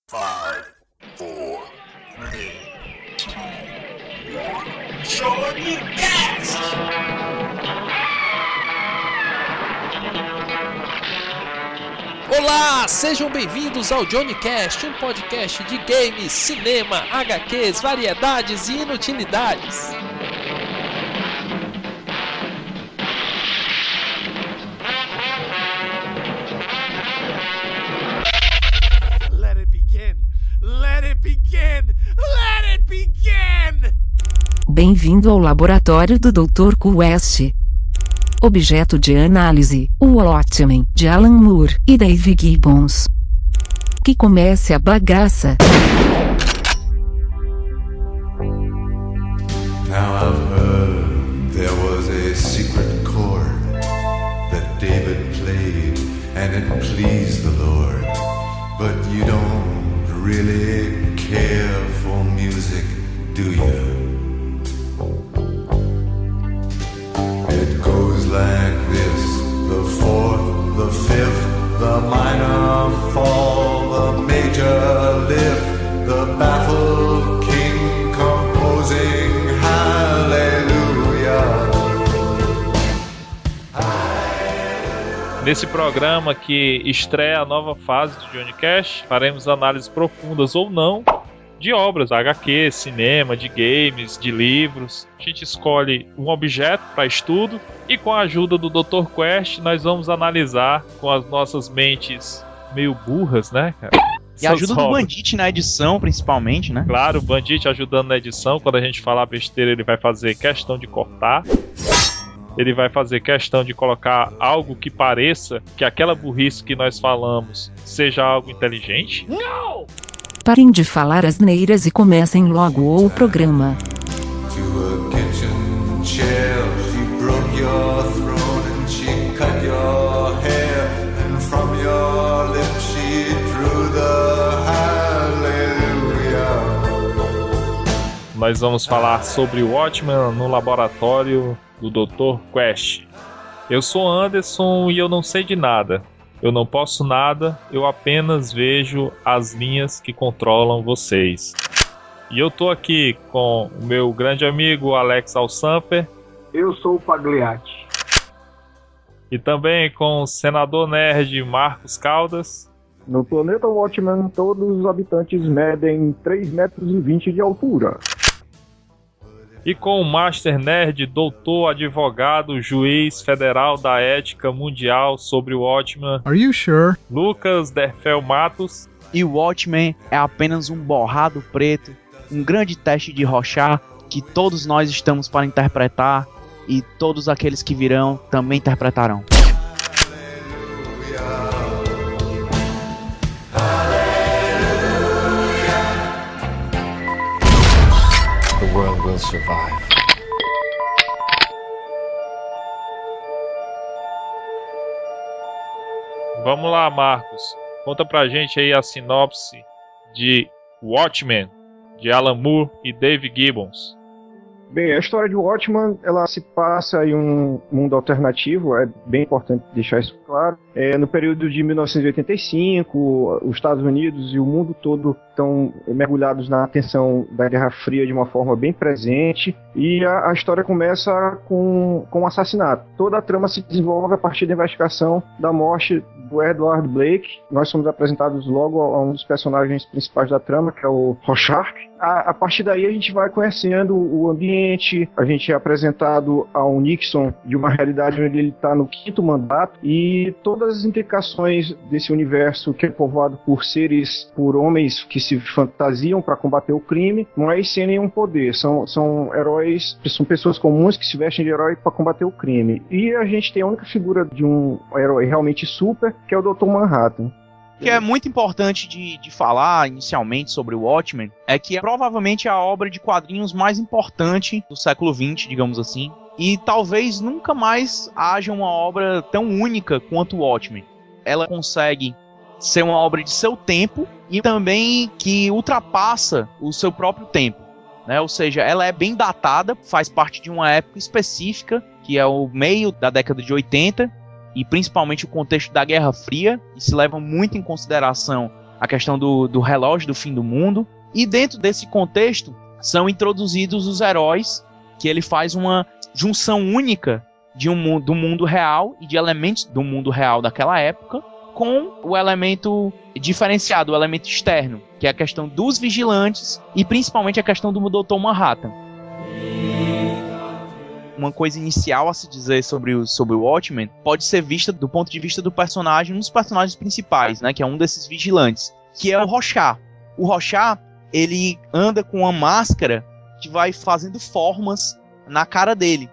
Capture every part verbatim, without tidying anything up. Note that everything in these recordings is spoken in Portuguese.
Five, four, three, two, one. Johnny Cast! Olá, sejam bem-vindos ao Johnny Cast, um podcast de games, cinema, agá quês, variedades e inutilidades. Let it begin! Let it begin! Let it begin! Bem-vindo ao laboratório do doutor Quest. Objeto de análise, o Watchmen, de Alan Moore e Dave Gibbons. Que comece a bagaça. Now I've heard there was a secret chord that David played and it pleased the Lord. But you don't really care for music, do you? It goes like this, the fourth, the fifth, the minor fall, the major lift, the baffled king composing hallelujah. Nesse programa que estreia a nova fase do Johnny Cast, faremos análises profundas ou não de obras, agá quê, cinema, de games, de livros. A gente escolhe um objeto para estudo e com a ajuda do doutor Quest nós vamos analisar com as nossas mentes meio burras, né, cara? E a ajuda do Bandit na edição, principalmente, né? Claro, o Bandit ajudando na edição. Quando a gente falar besteira, ele vai fazer questão de cortar. Ele vai fazer questão de colocar algo que pareça que aquela burrice que nós falamos seja algo inteligente. Não! Parem de falar asneiras e comecem logo o programa. To a kitchen chair, she broke your throne and she cut your hair, and from your lips she drew the hallelujah. Nós vamos falar sobre o Watchmen no laboratório do doutor Quest. Eu sou Anderson e eu não sei de nada. Eu não posso nada, eu apenas vejo as linhas que controlam vocês. E eu tô aqui com o meu grande amigo Alex Alsamper. Eu sou o Pagliatti. E também com o senador nerd Marcos Caldas. No planeta Watchmen, todos os habitantes medem três metros e vinte de altura. E com o Master Nerd, doutor, advogado, juiz federal da ética mundial sobre o Watchmen. Are you sure? Lucas Derfel Matos. E o Watchmen é apenas um borrado preto, um grande teste de Rorschach que todos nós estamos para interpretar e todos aqueles que virão também interpretarão. The world will survive. Vamos lá, Marcos. Conta pra gente aí a sinopse de Watchmen, de Alan Moore e Dave Gibbons. Bem, a história de Watchmen, ela se passa em um mundo alternativo, é bem importante deixar isso claro. É, no período de mil novecentos e oitenta e cinco, os Estados Unidos e o mundo todo estão mergulhados na tensão da Guerra Fria de uma forma bem presente, e a, a história começa com, com um assassinato. Toda a trama se desenvolve a partir da investigação da morte do Edward Blake. Nós somos apresentados logo a um dos personagens principais da trama, que é o Rorschach. A, a partir daí a gente vai conhecendo o ambiente, a gente é apresentado a um Nixon de uma realidade onde ele está no quinto mandato, e todas as implicações desse universo que é povoado por seres, por homens que se fantasiam para combater o crime, mas sem nenhum poder. São, são heróis, são pessoas comuns que se vestem de herói para combater o crime. E a gente tem a única figura de um herói realmente super, que é o doutor Manhattan. O que é muito importante de, de falar inicialmente sobre o Watchmen é que é provavelmente a obra de quadrinhos mais importante do século vinte, digamos assim, e talvez nunca mais haja uma obra tão única quanto o Watchmen. Ela consegue ser uma obra de seu tempo e também que ultrapassa o seu próprio tempo, né? Ou seja, ela é bem datada, faz parte de uma época específica, que é o meio da década de oitenta, e principalmente o contexto da Guerra Fria, e se leva muito em consideração a questão do, do relógio do fim do mundo. E dentro desse contexto são introduzidos os heróis, que ele faz uma junção única de um, do mundo real e de elementos do mundo real daquela época com o elemento diferenciado, o elemento externo, que é a questão dos vigilantes e principalmente a questão do doutor Manhattan. Uma coisa inicial a se dizer sobre o, sobre o Watchmen pode ser vista do ponto de vista do personagem, um dos personagens principais, né, que é um desses vigilantes, que é o Rorschach. O Rorschach, ele anda com uma máscara que vai fazendo formas na cara dele.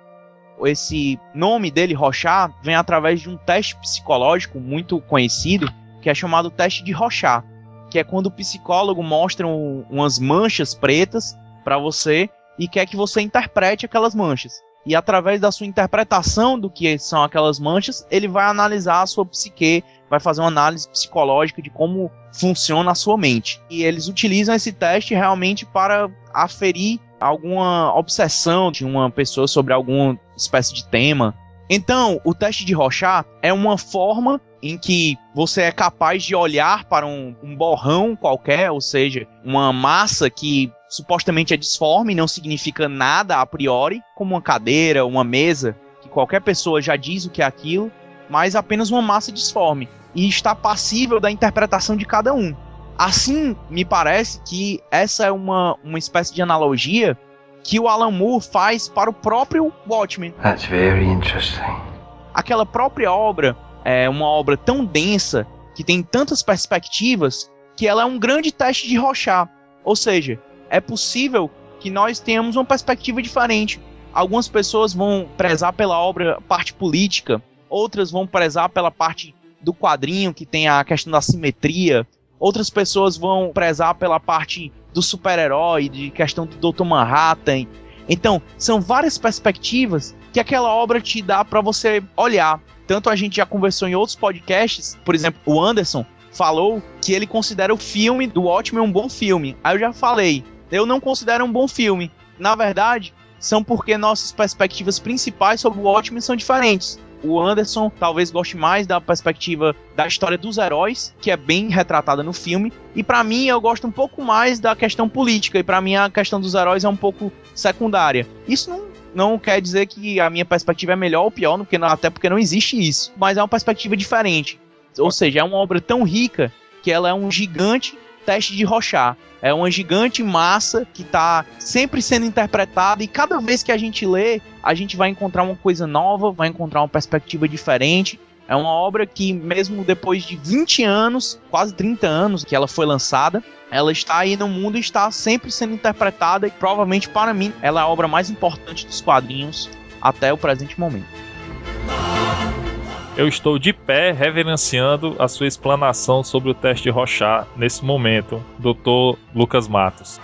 Esse nome dele, Rorschach, vem através de um teste psicológico muito conhecido, que é chamado teste de Rorschach, que é quando o psicólogo mostra um, umas manchas pretas para você e quer que você interprete aquelas manchas. E através da sua interpretação do que são aquelas manchas, ele vai analisar a sua psique, vai fazer uma análise psicológica de como funciona a sua mente. E eles utilizam esse teste realmente para aferir alguma obsessão de uma pessoa sobre alguma espécie de tema. Então, o teste de Rorschach é uma forma em que você é capaz de olhar para um, um borrão qualquer, ou seja, uma massa que supostamente é disforme, não significa nada a priori, como uma cadeira, uma mesa, que qualquer pessoa já diz o que é aquilo, mas apenas uma massa disforme, e está passível da interpretação de cada um. Assim, me parece que essa é uma, uma espécie de analogia que o Alan Moore faz para o próprio Watchmen. That's very interesting. Aquela própria obra é uma obra tão densa, que tem tantas perspectivas, que ela é um grande teste de Rorschach. Ou seja, é possível que nós tenhamos uma perspectiva diferente. Algumas pessoas vão prezar pela obra parte política, outras vão prezar pela parte do quadrinho, que tem a questão da simetria, outras pessoas vão prezar pela parte do super-herói, de questão do doutor Manhattan. Então, são várias perspectivas que aquela obra te dá para você olhar. Tanto a gente já conversou em outros podcasts, por exemplo, o Anderson falou que ele considera o filme do Watchmen um bom filme. Aí eu já falei, eu não considero um bom filme. Na verdade, são porque nossas perspectivas principais sobre o Watchmen são diferentes. O Anderson talvez goste mais da perspectiva da história dos heróis, que é bem retratada no filme. E pra mim, eu gosto um pouco mais da questão política. E pra mim, a questão dos heróis é um pouco secundária. Isso não, não quer dizer que a minha perspectiva é melhor ou pior, porque, até porque não existe isso. Mas é uma perspectiva diferente. Ou seja, é uma obra tão rica que ela é um gigante teste de Rorschach. É uma gigante massa que está sempre sendo interpretada, e cada vez que a gente lê, a gente vai encontrar uma coisa nova, vai encontrar uma perspectiva diferente. É uma obra que, mesmo depois de vinte anos, quase trinta anos que ela foi lançada, ela está aí no mundo e está sempre sendo interpretada, e provavelmente, para mim, ela é a obra mais importante dos quadrinhos até o presente momento. Eu estou de pé reverenciando a sua explanação sobre o teste de Rorschach nesse momento, doutor Lucas Matos.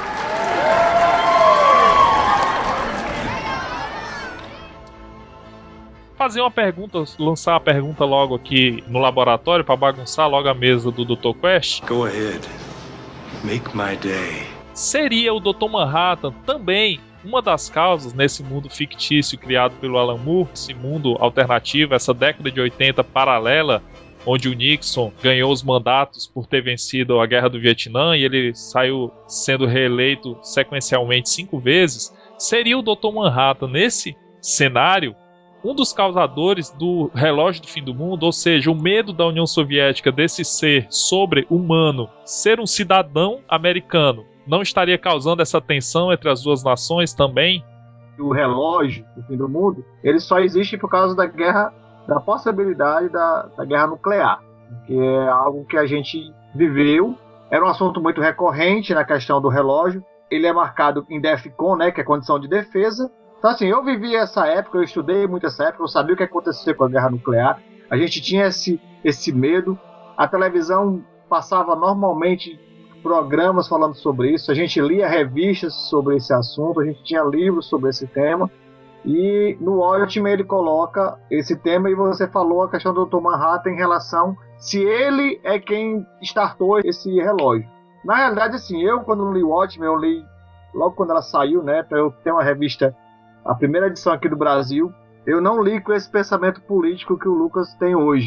Fazer uma pergunta, lançar a pergunta logo aqui no laboratório para bagunçar logo a mesa do doutor Quest. Go ahead. Make my day. Seria o doutor Manhattan também uma das causas nesse mundo fictício criado pelo Alan Moore, esse mundo alternativo, essa década de oitenta paralela, onde o Nixon ganhou os mandatos por ter vencido a Guerra do Vietnã e ele saiu sendo reeleito sequencialmente cinco vezes? Seria o doutor Manhattan, nesse cenário, um dos causadores do relógio do fim do mundo, ou seja, o medo da União Soviética desse ser sobre-humano ser um cidadão americano? Não estaria causando essa tensão entre as duas nações também? O relógio do fim do mundo, ele só existe por causa da guerra, da possibilidade da, da guerra nuclear, que é algo que a gente viveu. Era um assunto muito recorrente na questão do relógio. Ele é marcado em DEFCON, né, que é condição de defesa. Então, assim, eu vivi essa época, eu estudei muito essa época, eu sabia o que ia acontecer com a guerra nuclear. A gente tinha esse, esse medo. A televisão passava normalmente programas falando sobre isso, a gente lia revistas sobre esse assunto, a gente tinha livros sobre esse tema, e no Watchmen ele coloca esse tema, e você falou a questão do doutor Manhattan em relação se ele é quem startou esse relógio. Na realidade, assim, eu quando li o Watchmen, eu li logo quando ela saiu, né, eu tenho uma revista, a primeira edição aqui do Brasil, eu não li com esse pensamento político que o Lucas tem hoje, né?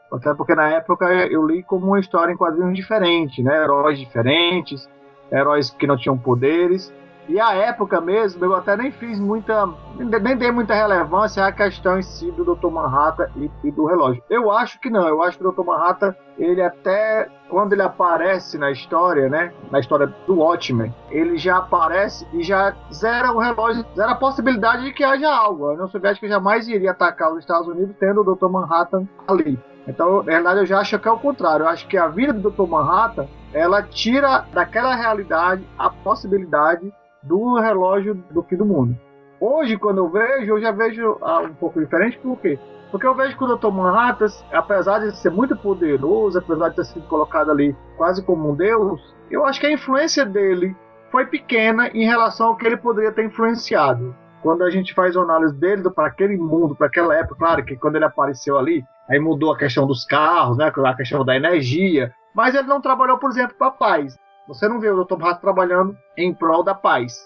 Até porque na época eu li como uma história em quadrinhos diferente, né? Heróis diferentes, heróis que não tinham poderes. E a época mesmo, eu até nem fiz muita, nem dei muita relevância à questão em si do doutor Manhattan e, e do relógio. Eu acho que não, eu acho que o doutor Manhattan, ele até, quando ele aparece na história, né, na história do Watchmen, ele já aparece e já zera o relógio, zera a possibilidade de que haja algo. A União Soviética jamais iria atacar os Estados Unidos tendo o doutor Manhattan ali. Então, na verdade, eu já acho que é o contrário. Eu acho que a vida do doutor Manhattan, ela tira daquela realidade a possibilidade do relógio do fim do mundo. Hoje, quando eu vejo, eu já vejo ah, um pouco diferente. Por quê? Porque eu vejo que o doutor Manhattan, apesar de ser muito poderoso, apesar de ter sido colocado ali quase como um deus, eu acho que a influência dele foi pequena em relação ao que ele poderia ter influenciado. Quando a gente faz a análise dele para aquele mundo, para aquela época, claro que quando ele apareceu ali, aí mudou a questão dos carros, né, a questão da energia, mas ele não trabalhou, por exemplo, para a paz. Você não vê o doutor Manhattan trabalhando em prol da paz.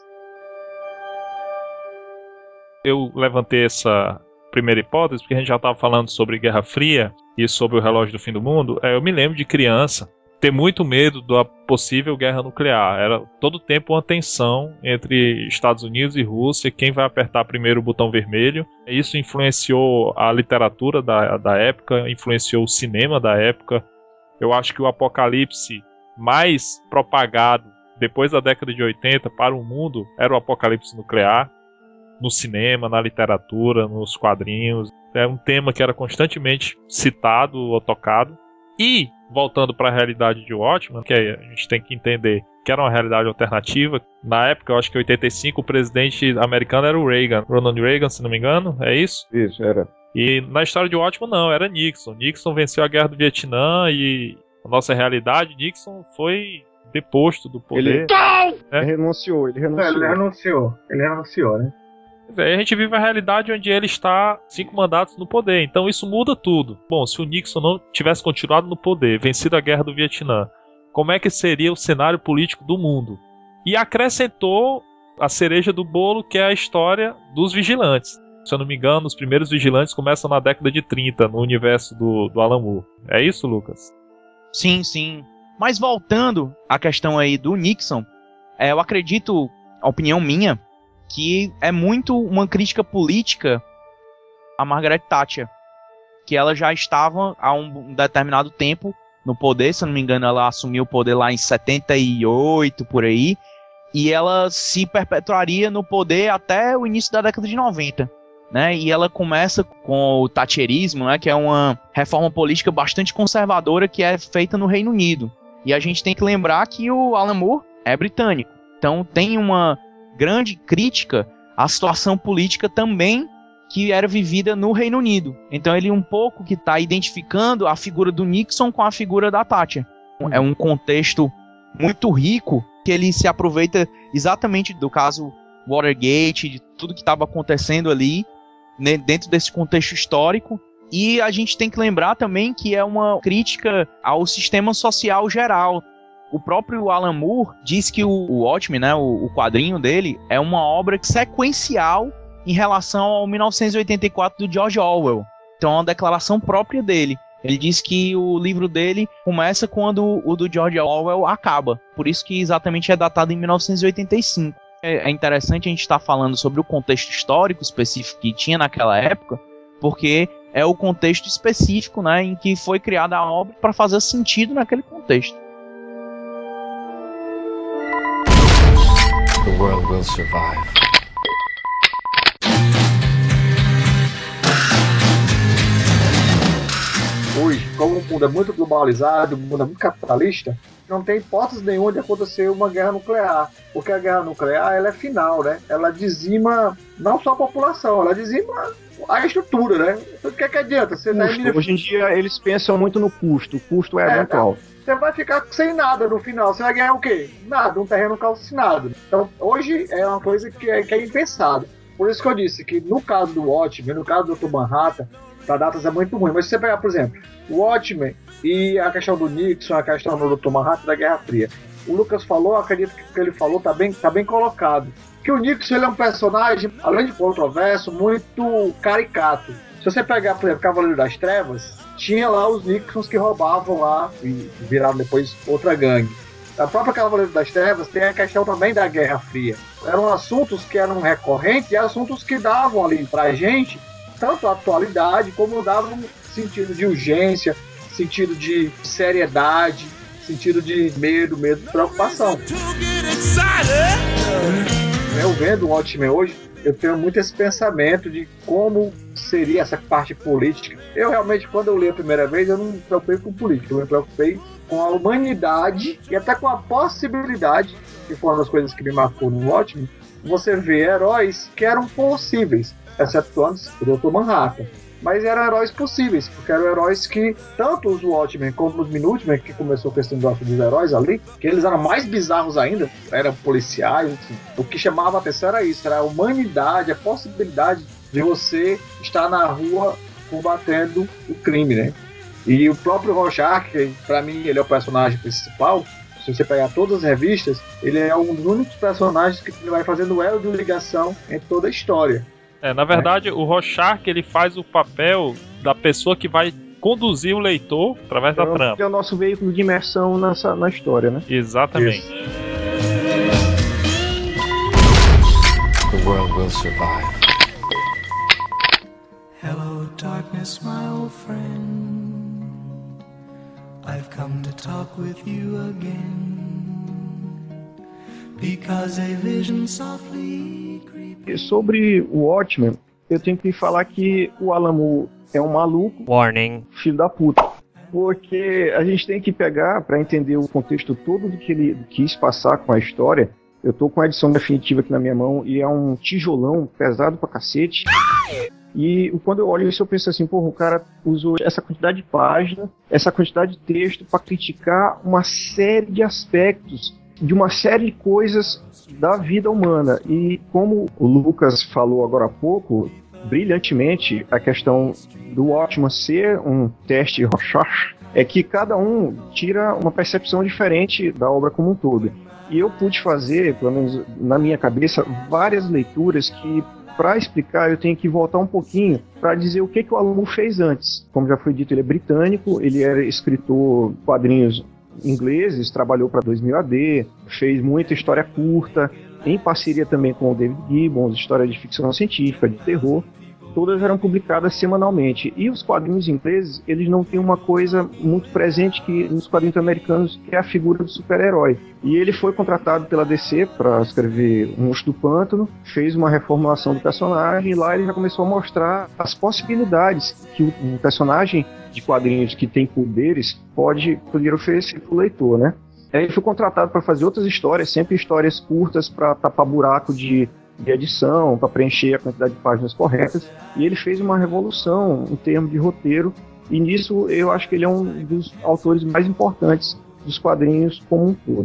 Eu levantei essa primeira hipótese porque a gente já estava falando sobre Guerra Fria e sobre o relógio do fim do mundo. Eu me lembro de criança ter muito medo da possível guerra nuclear. Era todo tempo uma tensão entre Estados Unidos e Rússia, quem vai apertar primeiro o botão vermelho. Isso influenciou a literatura da, da época, influenciou o cinema da época. Eu acho que o apocalipse mais propagado depois da década de oitenta para o mundo era o apocalipse nuclear, no cinema, na literatura, nos quadrinhos. É um tema que era constantemente citado ou tocado. E, voltando para a realidade de Watchmen, que a gente tem que entender que era uma realidade alternativa. Na época, eu acho que em oitenta e cinco, o presidente americano era o Reagan, Ronald Reagan, se não me engano, é isso? Isso, era. E na história de Watchmen, não, era Nixon. Nixon venceu a guerra do Vietnã e a nossa realidade, Nixon foi deposto do poder. Ele, é. ele renunciou, ele renunciou. Ele renunciou, ele renunciou, né? A gente vive a realidade onde ele está cinco mandatos no poder, então isso muda tudo. Bom, se o Nixon não tivesse continuado no poder, vencido a guerra do Vietnã, como é que seria o cenário político do mundo? E acrescentou a cereja do bolo, que é a história dos vigilantes. Se eu não me engano, os primeiros vigilantes começam na década de trinta, no universo do, do Alan Moore. É isso, Lucas? Sim, sim. Mas voltando à questão aí do Nixon, é, eu acredito, a opinião minha, que é muito uma crítica política a Margaret Thatcher, que ela já estava há um determinado tempo no poder, se eu não me engano ela assumiu o poder lá em setenta e oito, por aí, e ela se perpetuaria no poder até o início da década de noventa, né? E ela começa com o thatcherismo, né, que é uma reforma política bastante conservadora que é feita no Reino Unido. E a gente tem que lembrar que o Alan Moore é britânico, então tem uma grande crítica à situação política também que era vivida no Reino Unido. Então ele um pouco que está identificando a figura do Nixon com a figura da Thatcher. É um contexto muito rico que ele se aproveita exatamente do caso Watergate, de tudo que estava acontecendo ali, né, dentro desse contexto histórico. E a gente tem que lembrar também que é uma crítica ao sistema social geral. O próprio Alan Moore diz que o, o Watchmen, né, o, o quadrinho dele, é uma obra sequencial em relação ao mil novecentos e oitenta e quatro do George Orwell. Então é uma declaração própria dele. Ele diz que o livro dele começa quando o do George Orwell acaba. Por isso que exatamente é datado em mil novecentos e oitenta e cinco. É, é interessante a gente estar falando sobre o contexto histórico específico que tinha naquela época, porque é o contexto específico, né, em que foi criada a obra para fazer sentido naquele contexto. The world will survive. Hoje, como o mundo é muito globalizado, o mundo é muito capitalista, não tem hipótese nenhuma de acontecer uma guerra nuclear. Porque a guerra nuclear, ela é final, né? Ela dizima não só a população, ela dizima a estrutura, né? O que é que adianta? Você custo. Hoje em dia eles pensam muito no custo. O custo é, é eventual. Você vai ficar sem nada no final. Você vai ganhar o quê? Nada, um terreno calcinado. Então, hoje é uma coisa que é, que é impensada. Por isso que eu disse que no caso do Watchmen, no caso do doutor Manhattan, para datas é muito ruim. Mas se você pegar, por exemplo, o Watchmen e a questão do Nixon, a questão do doutor Manhattan da Guerra Fria. O Lucas falou, acredito que o que ele falou está bem, tá bem colocado. Que o Nixon ele é um personagem, além de controverso, muito caricato. Se você pegar, por exemplo, Cavaleiro das Trevas, tinha lá os Nixons que roubavam lá e viraram depois outra gangue. A própria Cavaleiro das Trevas tem a questão também da Guerra Fria. Eram assuntos que eram recorrentes e assuntos que davam ali pra gente tanto a atualidade como davam sentido de urgência, sentido de seriedade, sentido de medo, medo de preocupação. Eu vendo o Watchmen hoje, eu tenho muito esse pensamento de como seria essa parte política. Eu realmente, quando eu li a primeira vez, eu não me preocupei com política, eu me preocupei com a humanidade e até com a possibilidade, que foi uma das coisas que me marcou no Watchmen, você vê heróis que eram possíveis, excetuando o doutor Manhattan. Mas eram heróis possíveis, porque eram heróis que, tanto os Watchmen como os Minutemen, que começou com esse negócio dos heróis ali, que eles eram mais bizarros ainda, eram policiais, assim. O que chamava a atenção era isso, era a humanidade, a possibilidade de você estar na rua combatendo o crime, né? E o próprio Rorschach, que pra mim ele é o personagem principal, se você pegar todas as revistas, ele é um dos únicos personagens que vai fazendo elo de ligação em toda a história. É, na verdade, é. O Rorschach, ele faz o papel da pessoa que vai conduzir o leitor através da é, trama. É o nosso veículo de imersão nessa, na história, né? Exatamente. Isso. The world will survive. Hello, darkness, my old friend. I've come to talk with you again. Because a vision softly... Sobre o Watchmen, eu tenho que falar que o Alan Moore é um maluco. Warning. Filho da puta. Porque a gente tem que pegar, para entender o contexto todo do que ele quis passar com a história. Eu tô com a edição definitiva aqui na minha mão e é um tijolão pesado pra cacete. E quando eu olho isso eu penso assim, porra, o cara usou essa quantidade de página, essa quantidade de texto para criticar uma série de aspectos de uma série de coisas da vida humana. E como o Lucas falou agora há pouco, brilhantemente, a questão do Watchmen ser um teste Rorschach é que cada um tira uma percepção diferente da obra como um todo. E eu pude fazer, pelo menos na minha cabeça, várias leituras que, para explicar, eu tenho que voltar um pouquinho para dizer o que, que o Alan Moore fez antes. Como já foi dito, ele é britânico, ele era escritor de quadrinhos ingleses, trabalhou para dois mil A D, fez muita história curta, em parceria também com o David Gibbons, história de ficção científica, de terror, todas eram publicadas semanalmente. E os quadrinhos ingleses, eles não têm uma coisa muito presente que nos quadrinhos americanos, que é a figura do super-herói. E ele foi contratado pela D C para escrever O Monstro do Pântano, fez uma reformulação do personagem, e lá ele já começou a mostrar as possibilidades que um personagem de quadrinhos que tem poderes pode poder oferecer para o leitor, né? Aí ele foi contratado para fazer outras histórias, sempre histórias curtas para tapar buraco de, de edição, para preencher a quantidade de páginas corretas, e ele fez uma revolução em termos de roteiro, e nisso eu acho que ele é um dos autores mais importantes dos quadrinhos como um todo.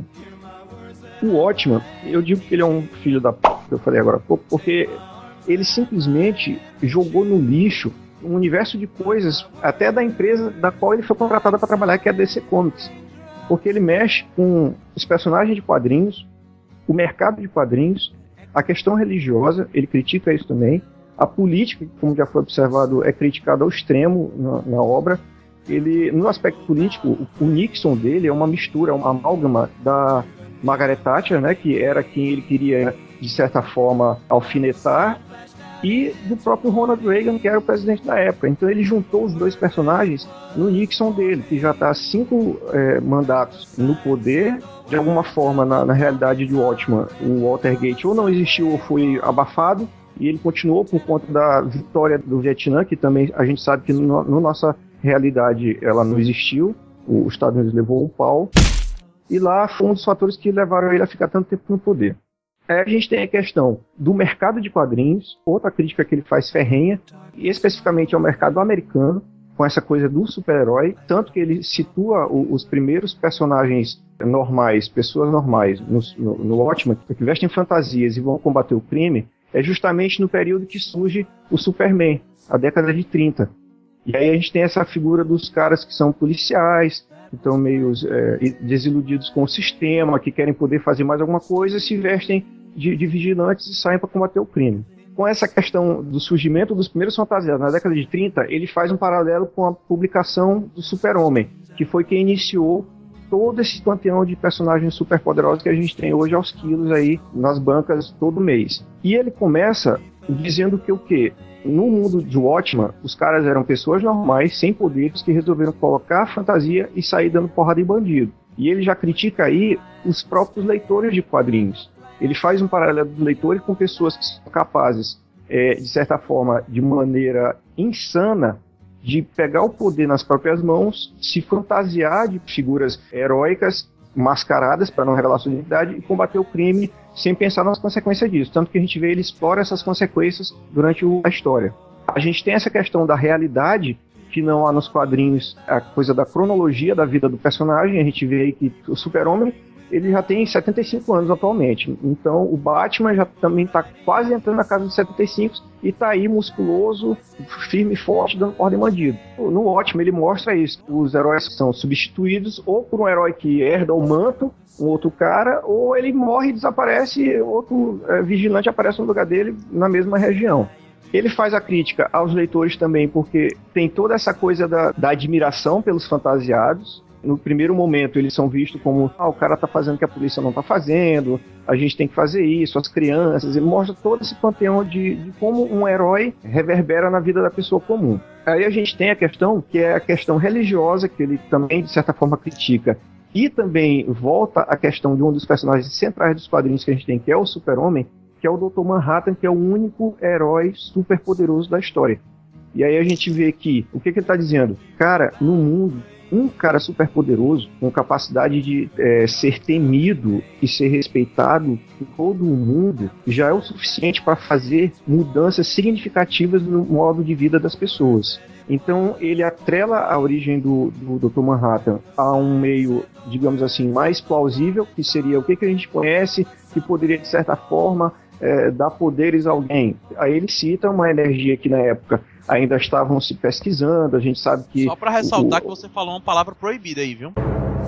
O Watchmen, eu digo que ele é um filho da p***, que eu falei agora há pouco, porque ele simplesmente jogou no lixo um universo de coisas, até da empresa da qual ele foi contratado para trabalhar, que é a D C Comics. Porque ele mexe com os personagens de quadrinhos, o mercado de quadrinhos, a questão religiosa, ele critica isso também, a política, como já foi observado, é criticada ao extremo na, na obra. Ele, no aspecto político, o, o Nixon dele é uma mistura, uma amálgama da Margaret Thatcher, né, que era quem ele queria, de certa forma, alfinetar, e do próprio Ronald Reagan, que era o presidente da época. Então ele juntou os dois personagens no Nixon dele, que já está há cinco é, mandatos no poder. De alguma forma, na, na realidade de Watchmen, o Watergate ou não existiu ou foi abafado, e ele continuou por conta da vitória do Vietnã, que também a gente sabe que na no, no nossa realidade ela não existiu. Os Estados Unidos levou um pau, e lá foi um dos fatores que levaram ele a ficar tanto tempo no poder. Aí a gente tem a questão do mercado de quadrinhos, outra crítica que ele faz ferrenha, e especificamente ao mercado americano, com essa coisa do super-herói, tanto que ele situa o, os primeiros personagens normais, pessoas normais, no, no, no Watchmen, que vestem fantasias e vão combater o crime, é justamente no período que surge o Superman, a década de trinta. E aí a gente tem essa figura dos caras que são policiais, que estão meio é, desiludidos com o sistema, que querem poder fazer mais alguma coisa, se vestem de, de vigilantes e saem para combater o crime. com essa questão do surgimento dos primeiros fantasiados na década de trinta, ele faz um paralelo com a publicação do Super-Homem, que foi quem iniciou todo esse panteão de personagens superpoderosos que a gente tem hoje aos quilos aí nas bancas todo mês. E ele começa dizendo que o quê? No mundo de Watchmen, os caras eram pessoas normais, sem poderes, que resolveram colocar a fantasia e sair dando porrada em bandido. E ele já critica aí os próprios leitores de quadrinhos. Ele faz um paralelo dos leitores com pessoas que são capazes, é, de certa forma, de maneira insana, de pegar o poder nas próprias mãos, se fantasiar de figuras heróicas, mascaradas para não revelar sua identidade e combater o crime sem pensar nas consequências disso. Tanto que a gente vê ele explora essas consequências durante o, a história. A gente tem essa questão da realidade, que não há nos quadrinhos a coisa da cronologia da vida do personagem. A gente vê aí que o Super-Homem ele já tem setenta e cinco anos atualmente. Então o Batman já também está quase entrando na casa dos setenta e cinco e está aí musculoso, firme e forte, dando porra de bandido. No Watchmen ele mostra isso. Os heróis são substituídos ou por um herói que herda o manto, um outro cara, ou ele morre e desaparece e outro é, vigilante aparece no lugar dele na mesma região. Ele faz a crítica aos leitores também, porque tem toda essa coisa da, da admiração pelos fantasiados. No primeiro momento eles são vistos como ah, o cara tá fazendo o que a polícia não tá fazendo, a gente tem que fazer isso, as crianças. Ele mostra todo esse panteão de, de como um herói reverbera na vida da pessoa comum. Aí a gente tem a questão que é a questão religiosa, que ele também de certa forma critica, e também volta à questão de um dos personagens centrais dos quadrinhos que a gente tem, que é o Super-Homem, que é o doutor Manhattan, que é o único herói super poderoso da história. E aí a gente vê que, o que, que ele está dizendo? Cara, no mundo, um cara super poderoso, com capacidade de é, ser temido e ser respeitado por todo o mundo, já é o suficiente para fazer mudanças significativas no modo de vida das pessoas. Então ele atrela a origem do, do doutor Manhattan a um meio, digamos assim, mais plausível, que seria o que, que a gente conhece, que poderia de certa forma é, dar poderes a alguém. Aí ele cita uma energia que na época ainda estavam se pesquisando, a gente sabe que... Só pra ressaltar o... que você falou uma palavra proibida aí, viu?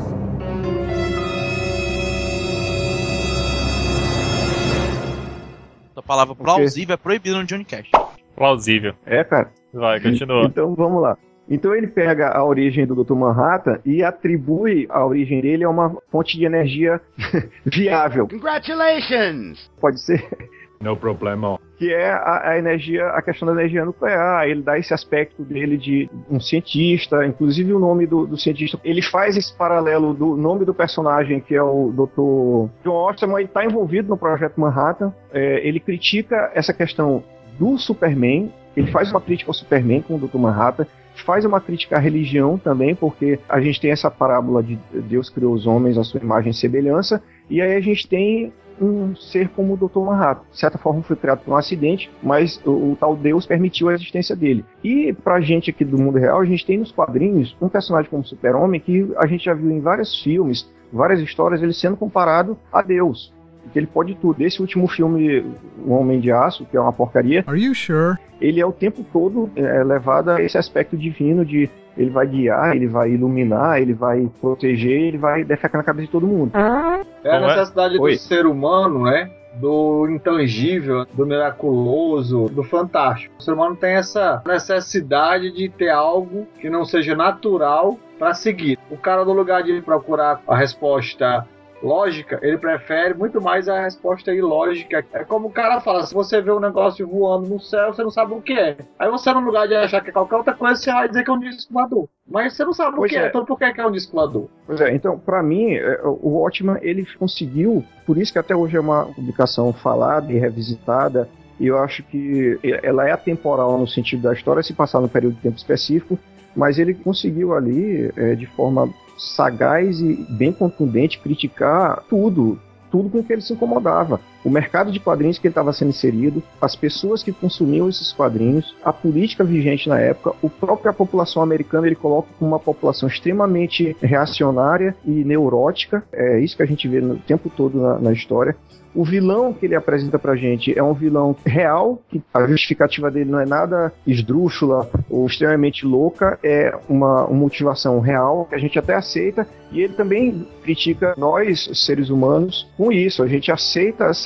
A palavra plausível é proibida no Johnny Cash. Plausível. É, cara. Vai, continua. Então vamos lá. Então ele pega a origem do doutor Manhattan e atribui a origem dele a uma fonte de energia viável. Congratulations! Pode ser? No problema. Que é a, a energia, a questão da energia nuclear. Ele dá esse aspecto dele de um cientista, inclusive o nome do, do cientista. Ele faz esse paralelo do nome do personagem, que é o doutor John Osterman. Ele está envolvido no projeto Manhattan. É, ele critica essa questão do Superman. Ele faz uma crítica ao Superman com o doutor Manhattan. Faz uma crítica à religião também, porque a gente tem essa parábola de Deus criou os homens à sua imagem e semelhança. E aí a gente tem um ser como o doutor Manhattan. De certa forma foi criado por um acidente, mas o, o tal Deus permitiu a existência dele. E pra gente aqui do mundo real, a gente tem nos quadrinhos um personagem como o Super-Homem que a gente já viu em vários filmes, várias histórias, ele sendo comparado a Deus. Porque ele pode tudo. Esse último filme, O Homem de Aço, que é uma porcaria, Are you sure? Ele é o tempo todo é, levado a esse aspecto divino de ele vai guiar, ele vai iluminar, ele vai proteger, ele vai defecar na cabeça de todo mundo. É a necessidade Oi. do ser humano, né? Do intangível, do miraculoso, do fantástico. O ser humano tem essa necessidade de ter algo que não seja natural para seguir. O cara, no lugar de procurar a resposta lógica, ele prefere muito mais a resposta ilógica. É como o cara fala, se você vê um negócio voando no céu, você não sabe o que é. Aí você, no lugar de achar que é qualquer outra coisa, você vai dizer que é um disco voador. Mas você não sabe Pois o que é. é. Então por que é um disco voador? Pois é, então, pra mim, é, o Watchmen, ele conseguiu, por isso que até hoje é uma publicação falada e revisitada, e eu acho que ela é atemporal no sentido da história se passar num período de tempo específico, mas ele conseguiu ali, é, de forma sagaz e bem contundente, criticar tudo, tudo com que ele se incomodava. O mercado de quadrinhos que ele estava sendo inserido, as pessoas que consumiam esses quadrinhos, a política vigente na época, a própria população americana ele coloca como uma população extremamente reacionária e neurótica. É isso que a gente vê o tempo todo na, na história. O vilão que ele apresenta pra gente é um vilão real, que a justificativa dele não é nada esdrúxula ou extremamente louca, é uma, uma motivação real que a gente até aceita, e ele também critica nós, seres humanos, com isso. A gente aceita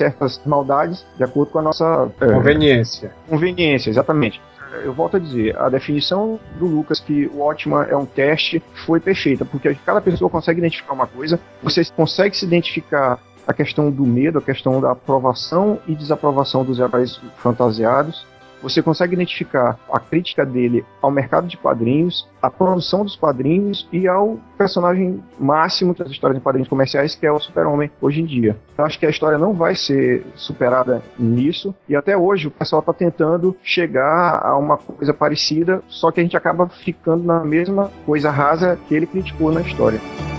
certas maldades de acordo com a nossa é, conveniência. Conveniência, exatamente. Eu volto a dizer, a definição do Lucas que o Watchman é um teste foi perfeita, porque cada pessoa consegue identificar uma coisa, você consegue se identificar a questão do medo, a questão da aprovação e desaprovação dos heróis fantasiados. Você consegue identificar a crítica dele ao mercado de quadrinhos, à produção dos quadrinhos e ao personagem máximo das histórias de quadrinhos comerciais, que é o Super-Homem hoje em dia. Eu acho que a história não vai ser superada nisso, e até hoje o pessoal está tentando chegar a uma coisa parecida, só que a gente acaba ficando na mesma coisa rasa que ele criticou na história.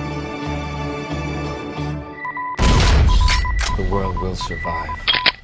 The world will survive.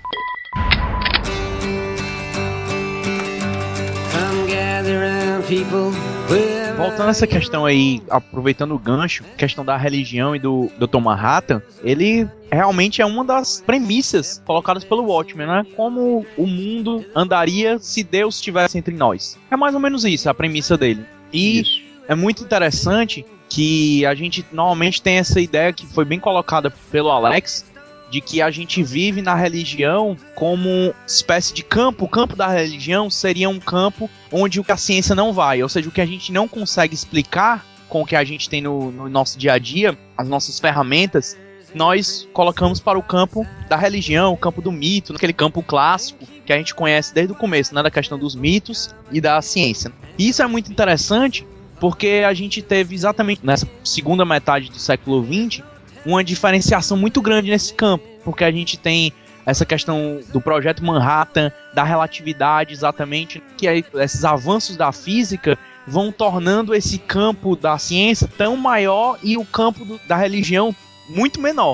Voltando a essa questão aí, aproveitando o gancho, questão da religião e do doutor Manhattan, ele realmente é uma das premissas colocadas pelo Watchmen, né? Como o mundo andaria se Deus estivesse entre nós. É mais ou menos isso, a premissa dele. E isso. É muito interessante que a gente normalmente tem essa ideia que foi bem colocada pelo Alex, de que a gente vive na religião como uma espécie de campo. O campo da religião seria um campo onde a ciência não vai, ou seja, o que a gente não consegue explicar com o que a gente tem no, no nosso dia a dia, as nossas ferramentas, nós colocamos para o campo da religião, o campo do mito, aquele campo clássico que a gente conhece desde o começo, né, da questão dos mitos e da ciência. E isso é muito interessante porque a gente teve exatamente nessa segunda metade do século vinte uma diferenciação muito grande nesse campo, porque a gente tem essa questão do projeto Manhattan, da relatividade exatamente, que aí, esses avanços da física vão tornando esse campo da ciência tão maior e o campo do, da religião muito menor.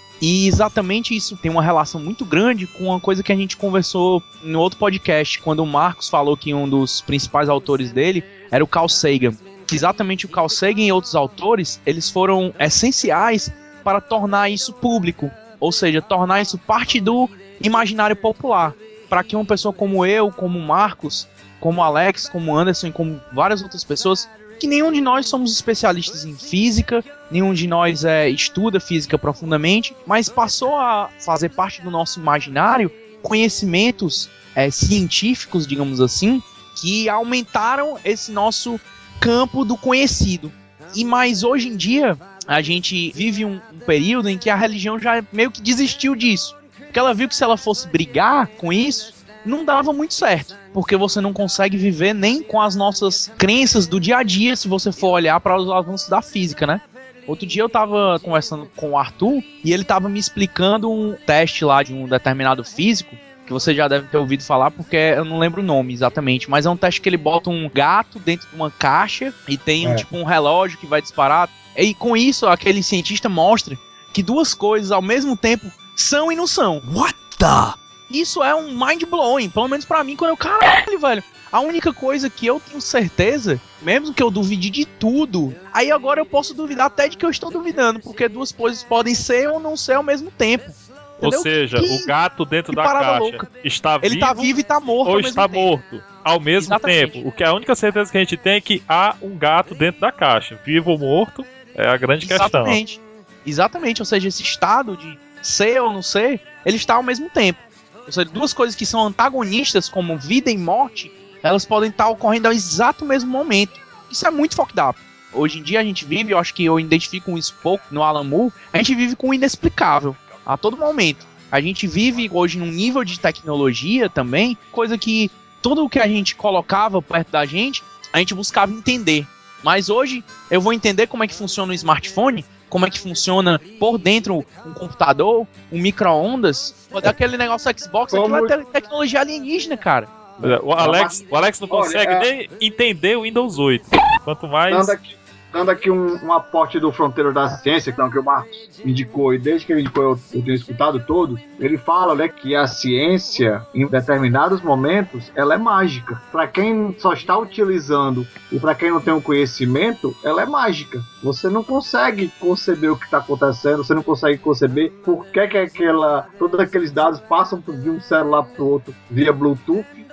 E exatamente isso tem uma relação muito grande com uma coisa que a gente conversou no outro podcast, quando o Marcos falou que um dos principais autores dele era o Carl Sagan. Que exatamente o Carl Sagan e outros autores, eles foram essenciais para tornar isso público, ou seja, tornar isso parte do imaginário popular, para que uma pessoa como eu, como Marcos, como Alex, como Anderson e como várias outras pessoas, que nenhum de nós somos especialistas em física, nenhum de nós é, estuda física profundamente, mas passou a fazer parte do nosso imaginário conhecimentos é, científicos, digamos assim, que aumentaram esse nosso campo do conhecido. E mais hoje em dia, a gente vive um, um período em que a religião já meio que desistiu disso. Porque ela viu que se ela fosse brigar com isso, não dava muito certo. Porque você não consegue viver nem com as nossas crenças do dia a dia, se você for olhar para os avanços da física, né? Outro dia eu tava conversando com o Arthur e ele tava me explicando um teste lá de um determinado físico, que você já deve ter ouvido falar, porque eu não lembro o nome exatamente, mas é um teste que ele bota um gato dentro de uma caixa e tem um, é. tipo um relógio que vai disparar. E com isso, aquele cientista mostra que duas coisas ao mesmo tempo são e não são. What the? Isso é um mind-blowing, pelo menos pra mim, quando eu... Caralho, velho. A única coisa que eu tenho certeza, mesmo que eu duvide de tudo, aí agora eu posso duvidar até de que eu estou duvidando, porque duas coisas podem ser ou não ser ao mesmo tempo. Entendeu? Ou seja, que, o gato dentro da caixa louca. Está vivo, ele tá vivo e tá morto ou está tempo. morto ao mesmo Exatamente. tempo. O que a única certeza que a gente tem é que há um gato dentro da caixa, vivo ou morto, é a grande Exatamente. questão. Exatamente, ou seja, esse estado de ser ou não ser, ele está ao mesmo tempo. Ou seja, duas coisas que são antagonistas, como vida e morte, elas podem estar ocorrendo ao exato mesmo momento. Isso é muito fucked up. Hoje em dia a gente vive, eu acho que eu identifico isso pouco no Alan Moore, a gente vive com o inexplicável. A todo momento. A gente vive hoje num nível de tecnologia também, coisa que tudo o que a gente colocava perto da gente, a gente buscava entender. Mas hoje eu vou entender como é que funciona um smartphone, como é que funciona por dentro um computador, um micro-ondas, aquele negócio Xbox, como... aquilo é te- tecnologia alienígena, cara. O Alex, o Alex não consegue Olha, é... nem entender o Windows oito. Quanto mais... Dando aqui, dando aqui um, um aporte do Fronteiro da Ciência, que, não, que o Marcos indicou, e desde que ele indicou eu, eu tenho escutado todo, ele fala, né, que a ciência, em determinados momentos, ela é mágica. Para quem só está utilizando e para quem não tem o conhecimento, ela é mágica. Você não consegue conceber o que está acontecendo, você não consegue conceber por que, que aquela, todos aqueles dados passam de um celular para o outro via Bluetooth,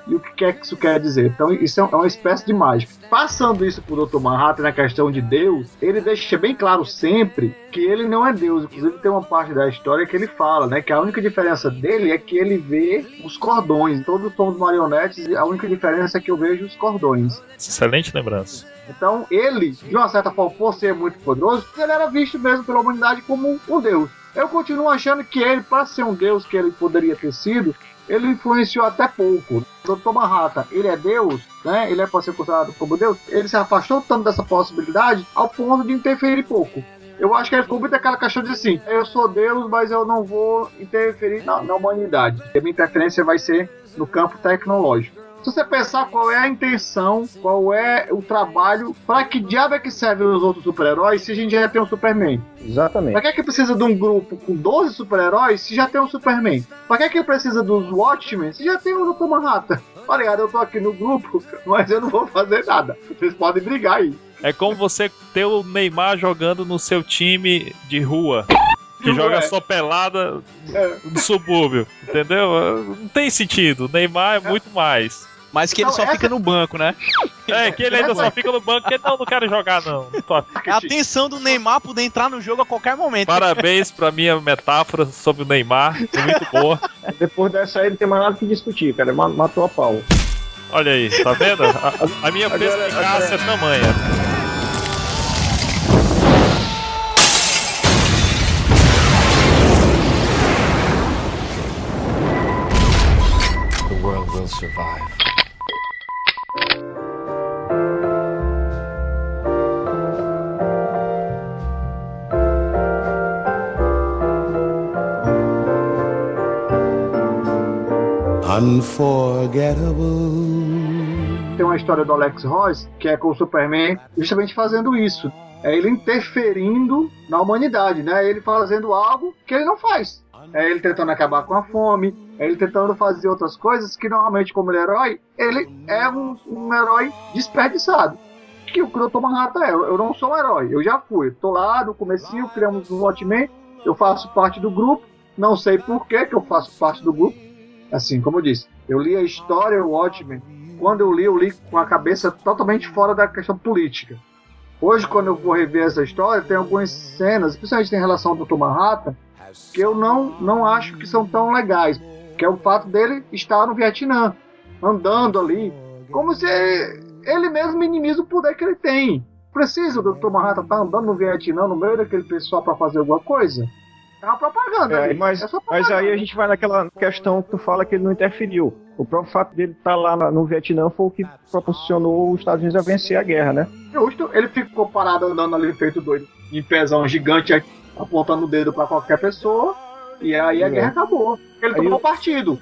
e o que quer que isso quer dizer. Então isso é uma espécie de mágica. Passando isso pro doutor Manhattan na questão de Deus, ele deixa bem claro sempre que ele não é Deus. Inclusive tem uma parte da história que ele fala, né, que a única diferença dele é que ele vê os cordões. Todos somos marionetes e a única diferença é que eu vejo os cordões. Excelente lembrança. Então ele, de uma certa forma, por ser muito poderoso, ele era visto mesmo pela humanidade como um Deus. Eu continuo achando que ele, para ser um Deus que ele poderia ter sido, ele influenciou até pouco. O doutor Manhattan, ele é Deus, né? Ele é para ser considerado como Deus. Ele se afastou tanto dessa possibilidade ao ponto de interferir pouco. Eu acho que ele ficou muito aquela questão de assim, eu sou Deus, mas eu não vou interferir na, na humanidade. A minha interferência vai ser no campo tecnológico. Se você pensar qual é a intenção, qual é o trabalho, para que diabo é que servem os outros super-heróis se a gente já tem um Superman? Exatamente. Para que é que precisa de um grupo com doze super-heróis se já tem um Superman? Para que é que precisa dos Watchmen se já tem o doutor Manhattan? Olha, eu tô aqui no grupo, mas eu não vou fazer nada. Vocês podem brigar aí. É como você ter o Neymar jogando no seu time de rua. Que Não joga é. só pelada É. no subúrbio. Entendeu? Não tem sentido. O Neymar é muito mais. Mas que ele Então, só essa- fica no banco, né? É, que ele ainda só fica no banco porque não, não quero jogar, não. Não tô afim. É a atenção do Neymar poder entrar no jogo a qualquer momento. Parabéns pra minha metáfora sobre o Neymar. Foi muito boa. Depois dessa aí não tem mais nada que discutir, cara. Ma- Matou a pau. Olha aí, tá vendo? A, a minha Agora- perspicácia é tamanha. The world will survive. Unforgettable. Tem uma história do Alex Ross, que é com o Superman, justamente fazendo isso. É ele interferindo na humanidade, né? Ele fazendo algo que ele não faz. É ele tentando acabar com a fome, é ele tentando fazer outras coisas que normalmente, como ele é herói, ele é um, um herói desperdiçado. Que o doutor Manhattan é. Eu não sou um herói, eu já fui. Tô lá no comecinho, criamos um Watchmen, eu faço parte do grupo, não sei por que que eu faço parte do grupo. Assim, como eu disse, eu li a história, o Watchmen, quando eu li, eu li com a cabeça totalmente fora da questão política. Hoje, quando eu vou rever essa história, tem algumas cenas, principalmente em relação ao doutor Manhattan, que eu não, não acho que são tão legais, que é o fato dele estar no Vietnã, andando ali, como se ele mesmo minimiza o poder que ele tem. Precisa o doutor Manhattan estar andando no Vietnã, no meio daquele pessoal, para fazer alguma coisa? É uma propaganda. É, ali. mas, É só mas propaganda. aí a gente vai naquela questão que tu fala que ele não interferiu. O próprio fato dele estar lá na- no Vietnã foi o que proporcionou os Estados Unidos a vencer a guerra, né? Justo, ele ficou parado andando ali feito doido, em pezão gigante, apontando o dedo pra qualquer pessoa, e aí a É. guerra acabou. Ele Aí tomou eu- partido.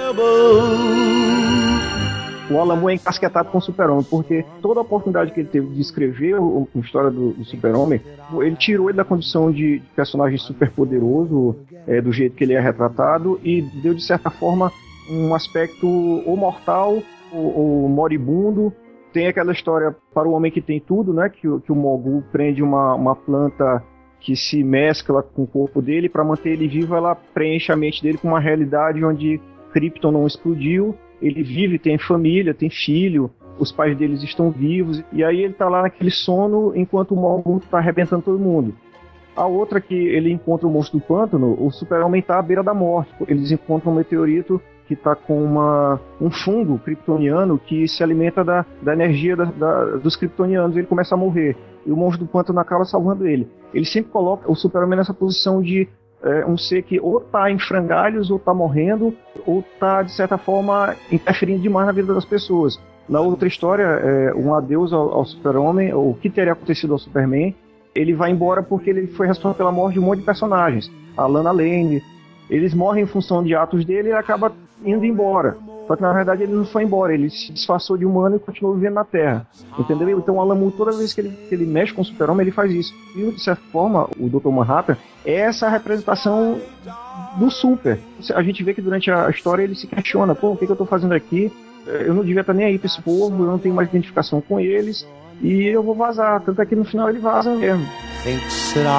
O Alan Moore é encasquetado com o Super-Homem, porque toda a oportunidade que ele teve de escrever o- a história do, do Super-Homem, ele tirou ele da condição de, de personagem superpoderoso, é, do jeito que ele é retratado, e deu, de certa forma, um aspecto ou mortal ou, ou moribundo. Tem aquela história para o homem que tem tudo, né? Que, o- que o Mogul prende uma, uma planta que se mescla com o corpo dele para manter ele vivo. Ela preenche a mente dele com uma realidade onde Krypton não explodiu. Ele vive, tem família, tem filho, os pais deles estão vivos, e aí ele tá lá naquele sono enquanto o Mogul tá arrebentando todo mundo. A outra que ele encontra o monstro do pântano, o Super-Homem tá à beira da morte. Eles encontram um meteorito que tá com uma, um fungo kryptoniano que se alimenta da, da energia da, da, dos kryptonianos, e ele começa a morrer. E o monstro do pântano acaba salvando ele. Ele sempre coloca o Super-Homem nessa posição de é, um ser que ou tá em frangalhos, ou tá morrendo, ou tá, de certa forma, interferindo demais na vida das pessoas. Na outra história, é, um adeus ao, ao Super-Homem, o que teria acontecido ao Superman, ele vai embora porque ele foi responsável pela morte de um monte de personagens. A Lana Lane, eles morrem em função de atos dele e ele acaba indo embora. Só que na verdade ele não foi embora, ele se disfarçou de humano e continuou vivendo na Terra. Entendeu? Então o Alan Moore, toda vez que ele, que ele mexe com o Super-Homem, ele faz isso. E de certa forma, o doutor Manhattan é essa representação do Super. A gente vê que durante a história ele se questiona: pô, o que, que eu tô fazendo aqui? Eu não devia estar nem aí pra esse povo, eu não tenho mais identificação com eles, e eu vou vazar. Tanto é que no final ele vaza mesmo. Thinks that